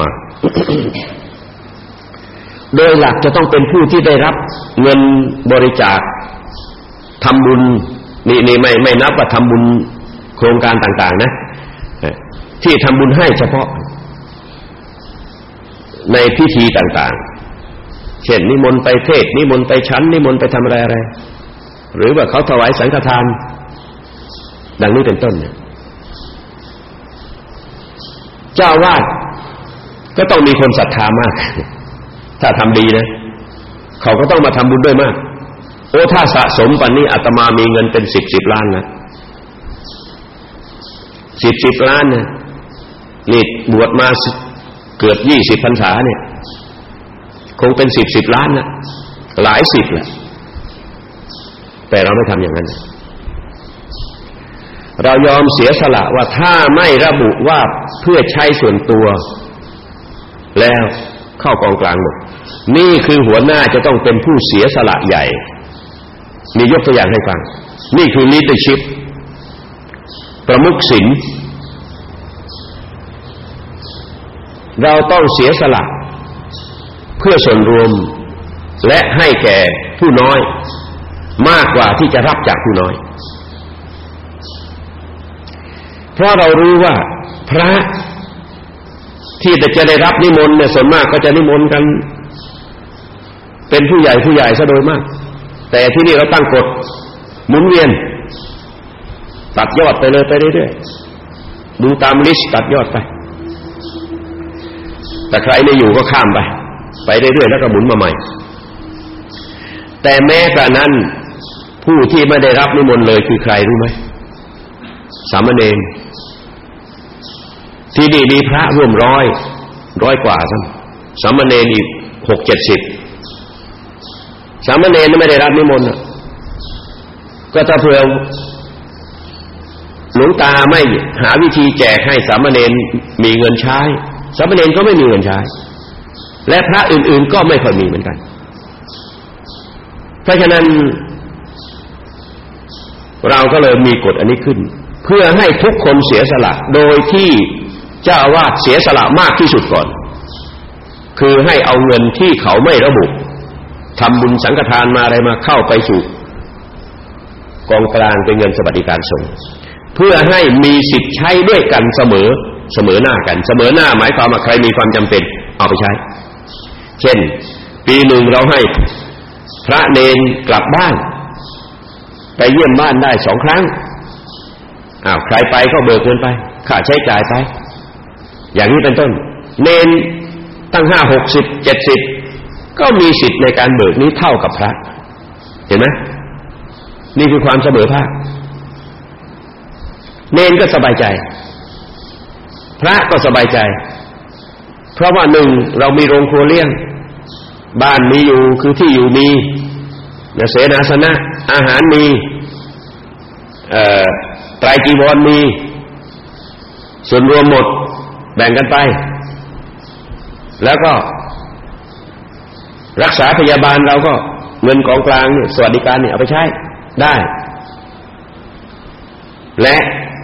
โดยหลักจะต้องเป็นผู้ที่ได้รับเงินบริจาคทำบุญนี่ไม่นับว่าทำบุญโครงการต่างๆนะที่ทำบุญให้เฉพาะในพิธีต่างๆเช่นนิมนต์ไปเทศนิมนต์ไปฉันนิมนต์ไปทำอะไรหรือว่าเขาถวายสังฆทานดังนี้เป็นต้นเนี่ยเจ้าวาดก็ต้องมีคนศรัทธามากถ้าทำดีนะเขาก็ต้องมาทำบุญด้วยมากโอ้ถ้าสะสมปันนี้อาตมามีเงินเป็น10 ล้านนะ10 ล้านนะนี่บวชมาเกือบ20 พรรษาเนี่ยคงเป็น10 ล้านนะหลายสิบแหละแต่เราไม่ทำอย่างนั้นเรายอมเสียสละว่าถ้าไม่ระบุว่าเพื่อใช้ส่วนตัวแล้วเข้ากองกลางหมดนี่คือหัวหน้าจะต้องเป็นผู้เสียสละใหญ่มียกตัวอย่างให้ฟังนี่คือ leadership ประมุขศีลเราต้องเสียสละเพื่อส่วนรวมและให้แก่ผู้น้อยมากกว่าที่จะรับจากผู้น้อยเพราะเรารู้ว่าพระที่จะได้รับนิมนต์เนี่ยส่วนมากก็จะนิมนต์กันเป็นผู้ใหญ่ซะโดยมากแต่ที่นี่เราตั้งกฎหมุนเวียนตัดยอดไปเลยไปเรื่อยๆดูตามลิสต์ตัดยอดไปแต่ใครไม่อยู่ก็ข้ามไปเรื่อยๆแล้วก็หมุนมาใหม่แต่แม้กระนั้นผู้ที่ไม่ได้รับนิมนต์เลยคือใครรู้ไหมสามเณรที่นี่มีพระร่วมร้อยกว่าท่านสามเณรอีก60-70สามเณรไม่ได้รับนิมนต์ก็ถ้าเผื่อหลวงตาไม่หาวิธีแจกให้สามเณรมีเงินใช้สามเณรก็ไม่มีเงินใช้และพระอื่นๆก็ไม่ค่อยมีเหมือนกันเพราะฉะนั้นเราก็เลยมีกฎอันนี้ขึ้นเพื่อให้ทุกคนเสียสละโดยที่เจ้าอาวาสเสียสละมากที่สุดก่อนคือให้เอาเงินที่เขาไม่ระบุทำบุญสังฆทานมาอะไรมาเข้าไปสู่กองกลางเป็นเงินสวัสดิการสงฆ์เพื่อให้มีสิทธิ์ใช้ด้วยกันเสมอหน้ากันเสมอหน้าหมายความว่าใครมีความจำเป็นเอาไปใช้เช่นปีหนึ่งเราให้พระเณรกลับบ้านไปเยี่ยมบ้านได้2 ครั้งใครไปก็เบิกเงินไปค่าใช้จ่ายไปอย่างนี้เป็นต้นเนนตั้ง5 60 70ก็มีสิทธิ์ในการเบิกนี้เท่ากับพระเห็นไหมนี่คือความเสมอภาคเนนก็สบายใจพระก็สบายใจเพราะว่า1เรามีโรงครัวเลี้ยงบ้านมีอยู่คือที่อยู่มีเสนาสนะอาหารมีไตรจีวรมีส่วนรวมหมดแบ่งกันไปแล้วก็รักษาพยาบาลเราก็เงินของกลางเนี่ยสวัสดิการเนี่ยเอาไปใช้ได้และ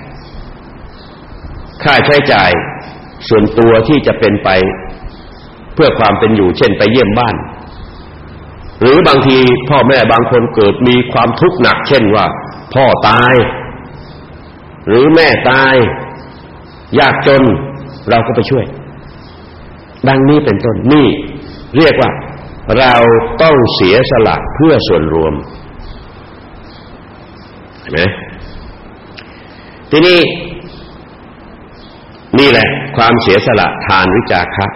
ค่าใช้จ่ายส่วนตัวที่จะเป็นไปเพื่อความเป็นอยู่เช่นไปเยี่ยมบ้านหรือบางทีพ่อแม่บางคนเกิดมีความทุกข์หนักเช่นว่าพ่อตายหรือแม่ตายยากจนเราก็ไปช่วยดังนี้เป็นต้นนี่เรียกว่าเราต้องเสียสละเพื่อส่วนรวมเห็นไหมทีนี้นี่แหละความเสียสละทานวิจาคะ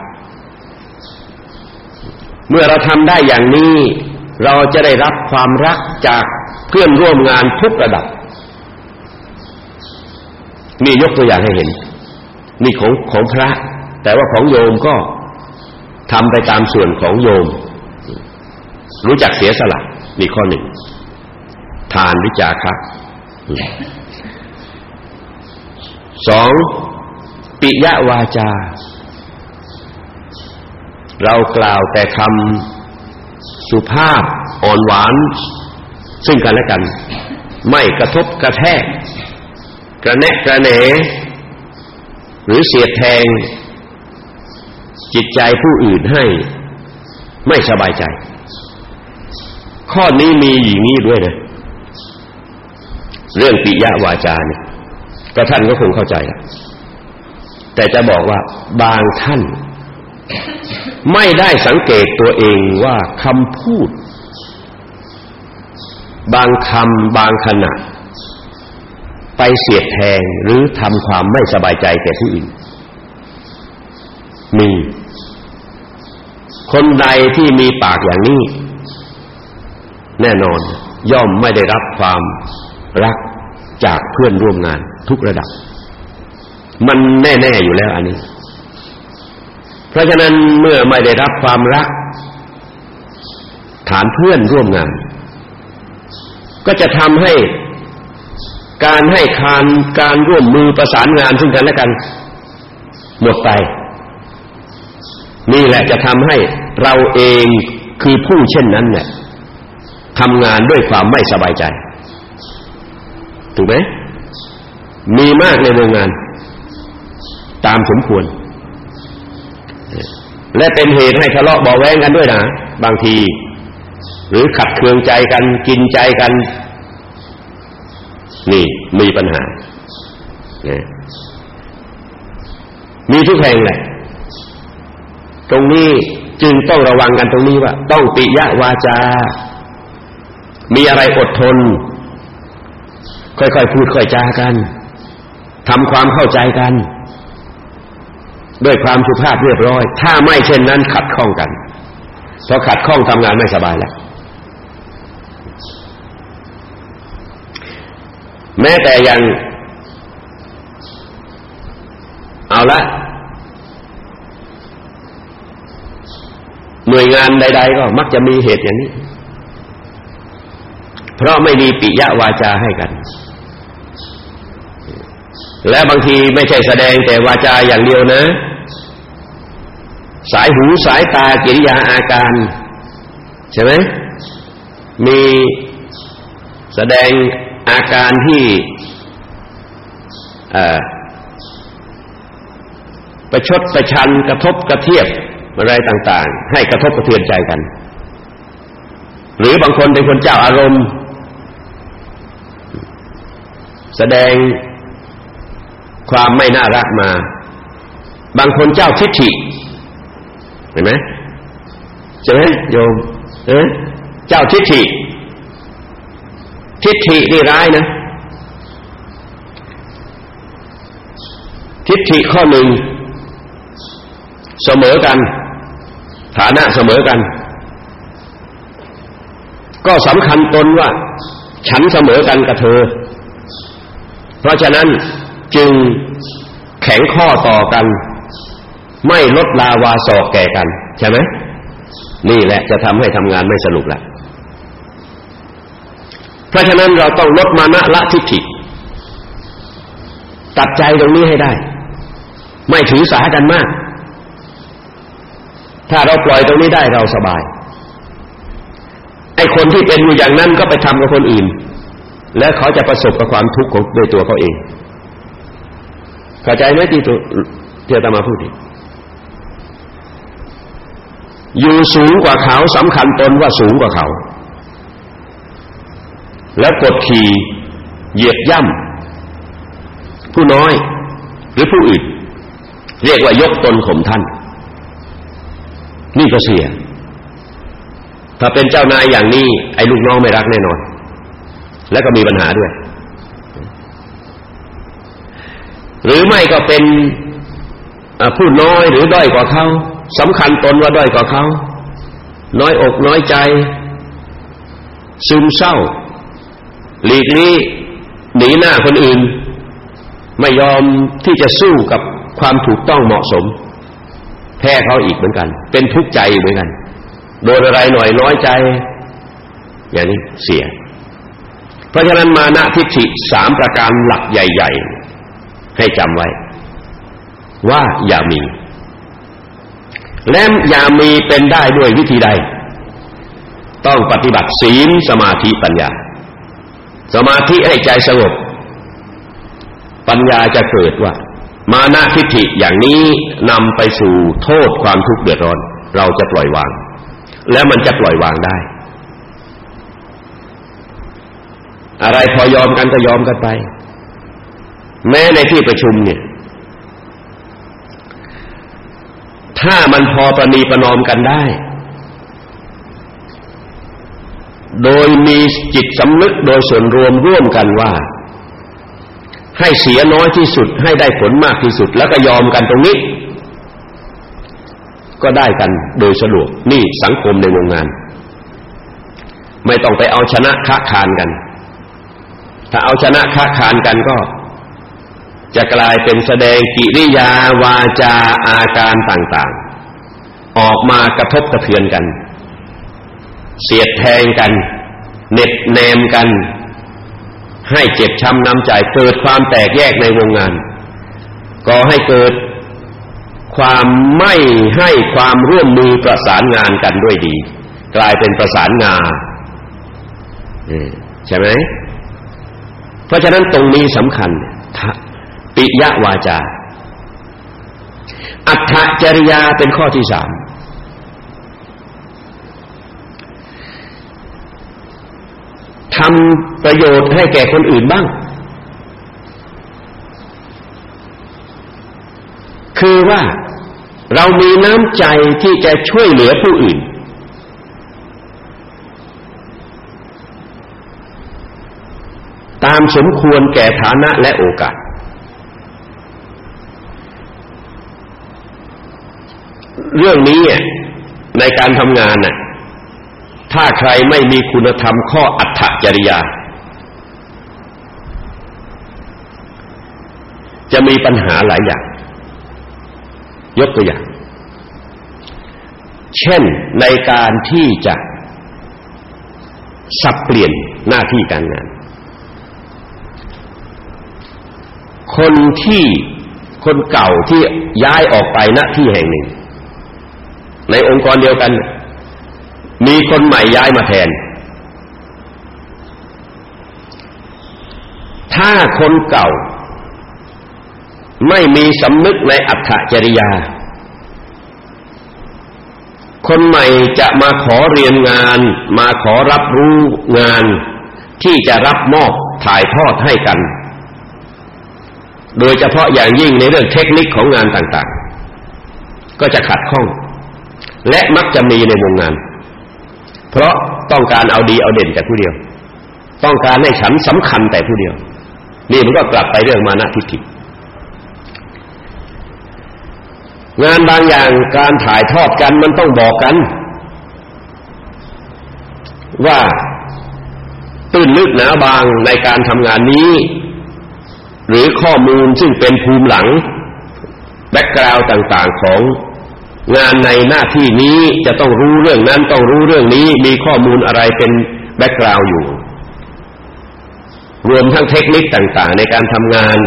เมื่อเราทำได้อย่างนี้เราจะได้รับความรักจากเพื่อนร่วมงานทุกระดับมียกตัวอย่างให้เห็นนี่ของพระแต่ว่าของโยมก็ทำไปตามส่วนของโยมรู้จักเสียสละนี่ข้อหนึ่งทานวิจาคะ2ปิยวาจาเรากล่าวแต่คำสุภาพอ่อนหวานซึ่งกันและกันไม่กระทบกระแทกกระแนะกระแหนหรือเสียดแทงจิตใจผู้อื่นให้ไม่สบายใจข้อนี้มีอย่างนี้ด้วยนะเรื่องปิยวาจาเนี่ยก็ท่านก็คงเข้าใจแล้วแต่จะบอกว่าบางท่านไม่ได้สังเกตตัวเองว่าคำพูดบางคำบางขณะไปเสียดแทงหรือทำความไม่สบายใจแก่ผู้อื่นมีคนใดที่มีปากอย่างนี้แน่นอนย่อมไม่ได้รับความรักจากเพื่อนร่วมงานทุกระดับมันแน่ๆอยู่แล้วอันนี้เพราะฉะนั้นเมื่อไม่ได้รับความรักฐานเพื่อนร่วมงานก็จะทำให้การให้การร่วมมือประสานงานซึ่งกันและกันหมดไปนี่แหละจะทำให้เราเองคือผู้เช่นนั้นเนี่ยทำงานด้วยความไม่สบายใจถูกไหมมีมากในโรงงานตามสมควรและเป็นเหตุให้ทะเลาะเบาะแว้งกันด้วยนะบางทีหรือขัดเคืองใจกันกินใจกันนี่มีปัญหามีทุกแห่งแหละตรงนี้จึงต้องระวังกันตรงนี้ว่าต้องปิยวาจามีอะไรอดทนค่อยๆพูดค่อยจากันทำความเข้าใจกันด้วยความสุภาพเรียบร้อยถ้าไม่เช่นนั้นขัดข้องกันเพราะขัดข้องทำงานไม่สบายแล้วแม้แต่อย่างเอาละหน่วยงานใดๆก็มักจะมีเหตุอย่างนี้เพราะไม่มีปิยวาจาให้กันและบางทีไม่ใช่แสดงแต่วาจาอย่างเดียวนะสายหูสายตากิริยาอาการใช่ไหมมีแสดงอาการที่ประชดประชันกระทบกระเทียบอะไรต่างๆให้กระทบกระเทือนใจกันหรือบางคนเป็นคนเจ้าอารมณ์แสดงความไม่น่ารักมาบางคนเจ้าทิฏฐิเห็นไหมใช่ไหมโยมเจ้าทิฏฐินี่ร้ายนะทิฏฐิข้อหนึ่งเสมอกันฐานะเสมอกันก็สำคัญตนว่าฉันเสมอกันกับเธอเพราะฉะนั้นจึงแข็งข้อต่อกันไม่ลดลาวาศอกแก่กันใช่ไหมนี่แหละจะทำให้ทำงานไม่สนุกละเพราะฉะนั้นเราต้องลดมานะละทิฏฐิตัดใจตรงนี้ให้ได้ไม่ถือสากันมากถ้าเราปล่อยตรงนี้ได้เราสบายไอ้คนที่เป็นอยู่อย่างนั้นก็ไปทำกับคนอื่นและเขาจะประสบกับความทุกข์ของด้วยตัวเขาเองเข้าใจไหมที่อาตมาพูดอยู่สูงกว่าเขาสำคัญตนว่าสูงกว่าเขาแล้วกดขี่เหยียบย่ำผู้น้อยหรือผู้อื่นเรียกว่ายกตนข่มท่านนี่ก็เสียถ้าเป็นเจ้านายอย่างนี้ไอ้ลูกน้องไม่รักแน่นอนแล้วก็มีปัญหาด้วยหรือไม่ก็เป็นผู้น้อยหรือด้อยกว่าเขาสำคัญตนว่าด้อยกว่าเขาน้อยอกน้อยใจซึมเศร้าหลีกลี่หนีหน้าคนอื่นไม่ยอมที่จะสู้กับความถูกต้องเหมาะสมแพ้เขาอีกเหมือนกันเป็นทุกข์ใจเหมือนกันโดนอะไรหน่อยน้อยใจอย่างนี้เสียเพราะฉะนั้นมานะทิฏฐิ3ประการหลักใหญ่ๆให้จำไว้ว่าอย่ามีและอย่ามีเป็นได้ด้วยวิธีใดต้องปฏิบัติศีลสมาธิปัญญาสมาธิให้ใจสงบปัญญาจะเกิดว่ามานะทิฏฐิอย่างนี้นำไปสู่โทษความทุกข์เดือดร้อนเราจะปล่อยวางและมันจะปล่อยวางได้อะไรพอยอมกันก็ยอมกันไปแม้ในที่ประชุมเนี่ยถ้ามันพอประนีประนอมกันได้โดยมีจิตสำนึกโดยส่วนรวมร่วมกันว่าให้เสียน้อยที่สุดให้ได้ผลมากที่สุดแล้วก็ยอมกันตรงนี้ก็ได้กันโดยสะดวกนี่สังคมในวงงานไม่ต้องไปเอาชนะค้าคานกันถ้าเอาชนะค้าคานกันก็จะกลายเป็นแสดงกิริยาวาจาอาการต่างๆออกมากระทบกระเทือนกันเสียดแทงกันเน็บแนมกันให้เจ็บช้ำน้ำใจเกิดความแตกแยกในวงงานก่อให้เกิดความไม่ให้ความร่วมมือประสานงานกันด้วยดีกลายเป็นประสานงาใช่ไหมเพราะฉะนั้นตรงนี้สำคัญปิยวาจาอัตถจริยาเป็นข้อที่3ทำประโยชน์ให้แก่คนอื่นบ้างคือว่าเรามีน้ำใจที่จะช่วยเหลือผู้อื่นตามสมควรแก่ฐานะและโอกาสเรื่องนี้ในการทำงานถ้าใครไม่มีคุณธรรมข้ออัตถจริยาจะมีปัญหาหลายอย่างยกตัวอย่างเช่นในการที่จะสับเปลี่ยนหน้าที่การงานคนเก่าที่ย้ายออกไปณที่แห่งหนึ่งในองค์กรเดียวกันมีคนใหม่ย้ายมาแทนถ้าคนเก่าไม่มีสำนึกในอัตถจริยาคนใหม่จะมาขอเรียนงานมาขอรับรู้งานที่จะรับมอบถ่ายทอดให้กันโดยเฉพาะอย่างยิ่งในเรื่องเทคนิคของงานต่างๆก็จะขัดข้องและมักจะมีในวงงานเพราะต้องการเอาดีเอาเด่นแต่ผู้เดียวต้องการให้ฉันสำคัญแต่ผู้เดียวนี่มันก็กลับไปเรื่องมานะทิฏฐิงานบางอย่างการถ่ายทอดกันมันต้องบอกกันว่าตื้นลึกหนาบางในการทำงานนี้หรือข้อมูลซึ่งเป็นภูมิหลังแบ็คกราวด์ต่างๆของงานในหน้าที่นี้จะต้องรู้เรื่องนั้นต้องรู้เรื่องนี้มีข้อมูลอะไรเป็นแบ็คกราวด์อยู่รวมทั้งเทคนิคต่างๆในการทำงาน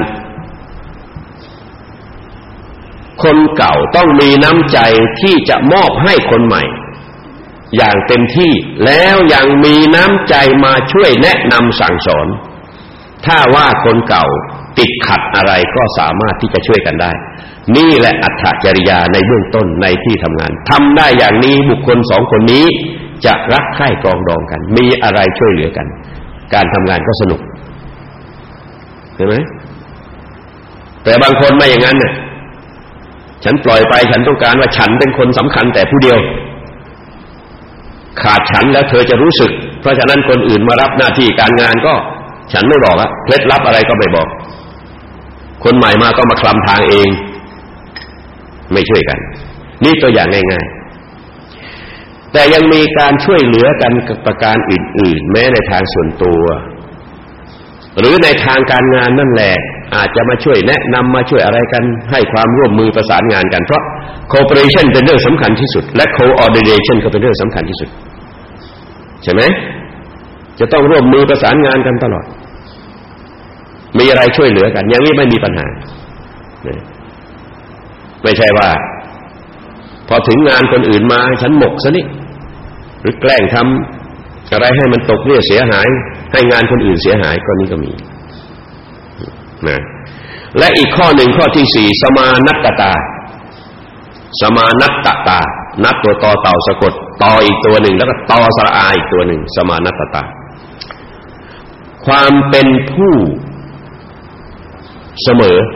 คนเก่าต้องมีน้ำใจที่จะมอบให้คนใหม่อย่างเต็มที่แล้วยังมีน้ำใจมาช่วยแนะนำสั่งสอนถ้าว่าคนเก่าติดขัดอะไรก็สามารถที่จะช่วยกันได้นี่แหละอัตถจริยาในเบื้องต้นในที่ทำงานทำได้อย่างนี้บุคคลสองคนนี้จะรักใคร่ปรองดองกันมีอะไรช่วยเหลือกันการทำงานก็สนุกเห็นไหมแต่บางคนไม่อย่างนั้นน่ะฉันปล่อยไปฉันต้องการว่าฉันเป็นคนสำคัญแต่ผู้เดียวขาดฉันแล้วเธอจะรู้สึกเพราะฉะนั้นคนอื่นมารับหน้าที่การงานก็ฉันไม่บอกอะเคล็ดลับอะไรก็ไม่บอกคนใหม่มาก็มาคลำทางเองไม่ช่วยกันนี่ตัวอย่างง่ายๆแต่ยังมีการช่วยเหลือกันกับประการอื่นๆแม้ในทางส่วนตัวหรือในทางการงานนั่นแหละอาจจะมาช่วยแนะนำมาช่วยอะไรกันให้ความร่วมมือประสานงานกันเพราะ cooperation เป็นเรื่องสำคัญที่สุดและ coordination ก็เป็นเรื่องสำคัญที่สุดใช่ไหมจะต้องร่วมมือประสานงานกันตลอดมีอะไรช่วยเหลือกันอย่างนี้ไม่มีปัญหาไม่ใช่ว่าพอถึงงานคนอื่นมาฉันหมกซะนี่หรือแกล้งทำอะไรให้มันตกเรี่ยเสียหายให้งานคนอื่นเสียหายก็นี้ก็มีนะและอีกข้อหนึ่งข้อที่สี่สมานัตตาสมานัตตานัตตัวตอเต่าสะกดตออีกตัวหนึ่งแล้วก็ตอสระอาอีกตัวหนึ่งสมานัตตาความเป็นผู้เสมอ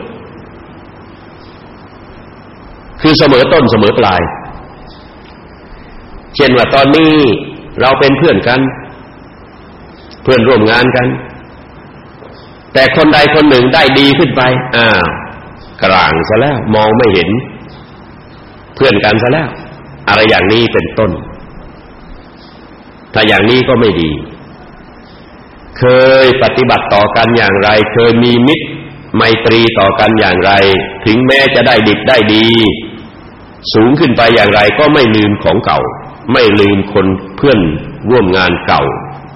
คือเสมอต้นเสมอปลายเช่นว่าตอนนี้เราเป็นเพื่อนกันเพื่อนร่วมงานกันแต่คนใดคนหนึ่งได้ดีขึ้นไปกลางซะแล้วมองไม่เห็นเพื่อนกันซะแล้วอะไรอย่างนี้เป็นต้นถ้าอย่างนี้ก็ไม่ดีเคยปฏิบัติต่อกันอย่างไรเคยมีมิตรไมตรีต่อกันอย่างไรถึงแม้จะได้ดิบได้ดีสูงขึ้นไปอย่างไรก็ไม่ลืมของเก่าไม่ลืมคนเพื่อนร่วมงานเก่า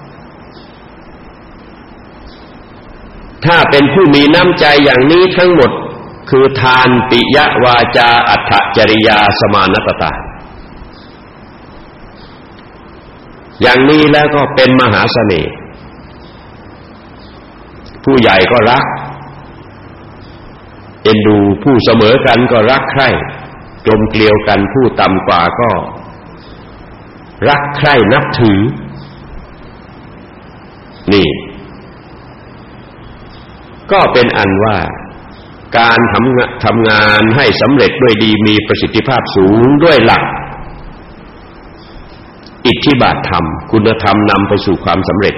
ถ้าเป็นผู้มีน้ำใจอย่างนี้ทั้งหมดคือทานปิยวาจาอัตถจริยาสมานัตตาอย่างนี้แล้วก็เป็นมหาเสน่ห์ผู้ใหญ่ก็รักเอ็นดูผู้เสมอกันก็รักใคร่กลมเกลียวกันผู้ต่ำกว่าก็รักใคร่นับถือนี่ก็เป็นอันว่าการทำงานให้สำเร็จด้วยดีมีประสิทธิภาพสูงด้วยหลักอิทธิบาทธรรมคุณธรรมนำไปสู่ความสำเร็จ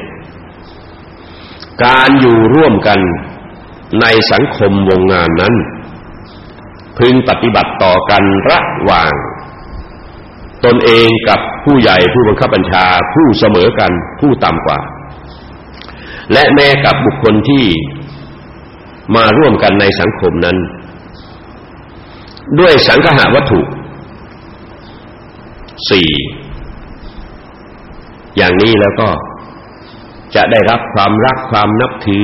การอยู่ร่วมกันในสังคมวงงานนั้นพึงปฏิบัติต่อกันระหว่างตนเองกับผู้ใหญ่ผู้บังคับบัญชาผู้เสมอกันผู้ต่ำกว่าและแม้กับบุคคลที่มาร่วมกันในสังคมนั้นด้วยสังคหวัตถุ4อย่างนี้แล้วก็จะได้รับความรักความนับถือ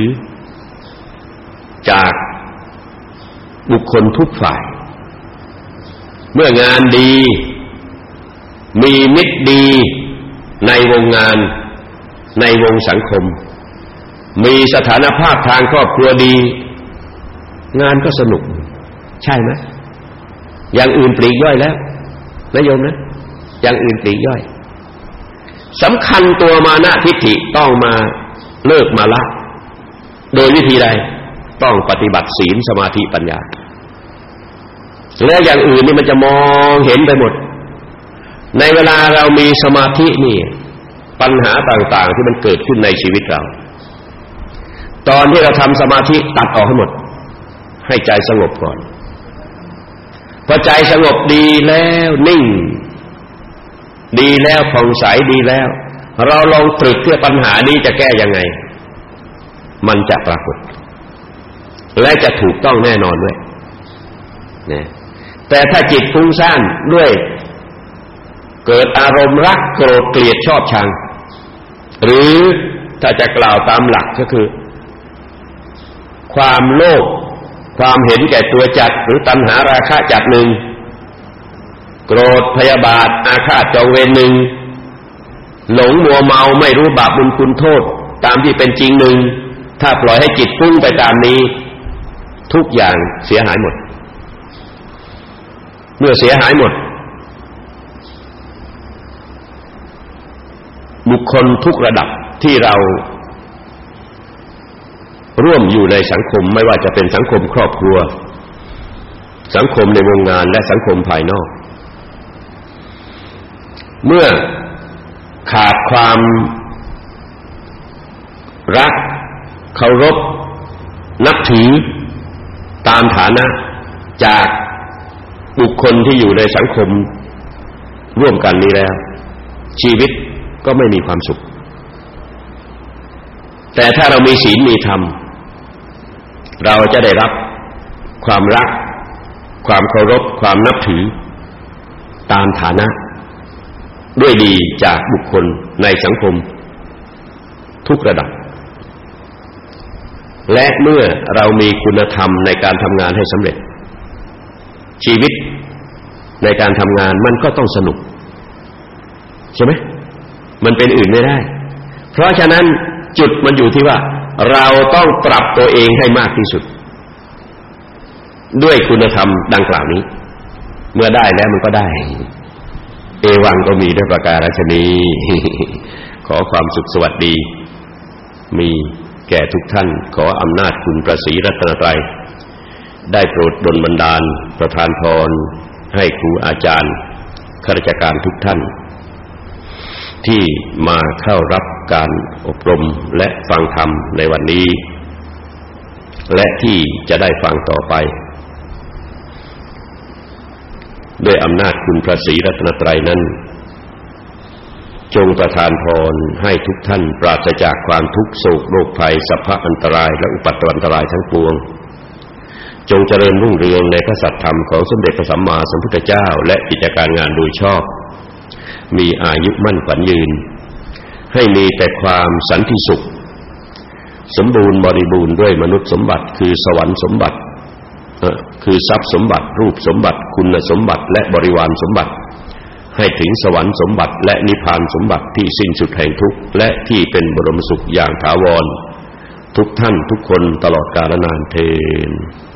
จากบุคคลทุกฝ่ายเมื่องานดีมีมิตรดีในวงงานในวงสังคมมีสถานภาพทางครอบครัวดีงานก็สนุกใช่ไหมอย่างอื่นปลีกย่อยแล้วนะโยมนะอย่างอื่นปลีกย่อยสำคัญตัวมานะทิฏฐิต้องมาเลิกมาละโดยวิธีใดต้องปฏิบัติศีลสมาธิปัญญาและอย่างอื่นนี่มันจะมองเห็นไปหมดในเวลาเรามีสมาธินี่ปัญหาต่างๆที่มันเกิดขึ้นในชีวิตเราตอนที่เราทำสมาธิตัดออกให้หมดให้ใจสงบก่อนพอใจสงบดีแล้วนิ่งดีแล้วผ่องใสดีแล้วเราลองตรึกเพื่อปัญหานี้จะแก้ยังไงมันจะปรากฏและจะถูกต้องแน่นอนด้วยนะแต่ถ้าจิตฟุ้งซ่านด้วยเกิดอารมณ์รักโกรธเกลียดชอบชังหรือถ้าจะกล่าวตามหลักก็คือความโลภความเห็นแก่ตัวจัดหรือตัณหาราคะจัดหนึ่งโกรธพยาบาทอาฆาตจองเวรหนึ่งหลงมัวเมาไม่รู้บาปบุญคุณโทษตามที่เป็นจริงหนึ่งถ้าปล่อยให้จิตฟุ้งไปตามนี้ทุกอย่างเสียหายหมดเมื่อเสียหายหมดบุคคลทุกระดับที่เราร่วมอยู่ในสังคมไม่ว่าจะเป็นสังคมครอบครัวสังคมในวงงานและสังคมภายนอกเมื่อขาดความรักเคารพนับถือตามฐานะจากบุคคลที่อยู่ในสังคมร่วมกันนี้แล้วชีวิตก็ไม่มีความสุขแต่ถ้าเรามีศีลมีธรรมเราจะได้รับความรักความเคารพความนับถือตามฐานะด้วยดีจากบุคคลในสังคมทุกระดับและเมื่อเรามีคุณธรรมในการทำงานให้สำเร็จชีวิตในการทำงานมันก็ต้องสนุกใช่ไหมมันเป็นอื่นไม่ได้เพราะฉะนั้นจุดมันอยู่ที่ว่าเราต้องปรับตัวเองให้มากที่สุดด้วยคุณธรรมดังกล่าวนี้เมื่อได้แล้วมันก็ได้เอวังก็มีด้วยประการฉะนี้ขอความสุขสวัสดีมีแก่ทุกท่านขออำนาจคุณพระศรีรัตนตรัยได้โปรดดลบันดาลประทานพรให้ครูอาจารย์ข้าราชการทุกท่านที่มาเข้ารับการอบรมและฟังธรรมในวันนี้และที่จะได้ฟังต่อไปด้วยอำนาจคุณพระศรีรัตนตรัยนั้นจงประทานพรให้ทุกท่านปราศจากความทุกข์โศกโรคภัยสัพพะอันตรายและอุปัตตวันตรายทั้งปวงจงเจริญรุ่งเรืองในพระสัทธรรมของสมเด็จพระสัมมาสัมพุทธเจ้าและกิจการงานโดยชอบมีอายุมั่นขวัญยืนให้มีแต่ความสันติสุขสมบูรณ์บริบูรณ์ด้วยมนุษย์สมบัติคือสวรรค์สมบัติคือทรัพย์สมบัติรูปสมบัติคุณสมบัติและบริวารสมบัติให้ถึงสวรรค์สมบัติและนิพพานสมบัติที่สิ้นสุดแห่งทุกข์และที่เป็นบรมสุขอย่างถาวรทุกท่านทุกคนตลอดกาลนานเทอญ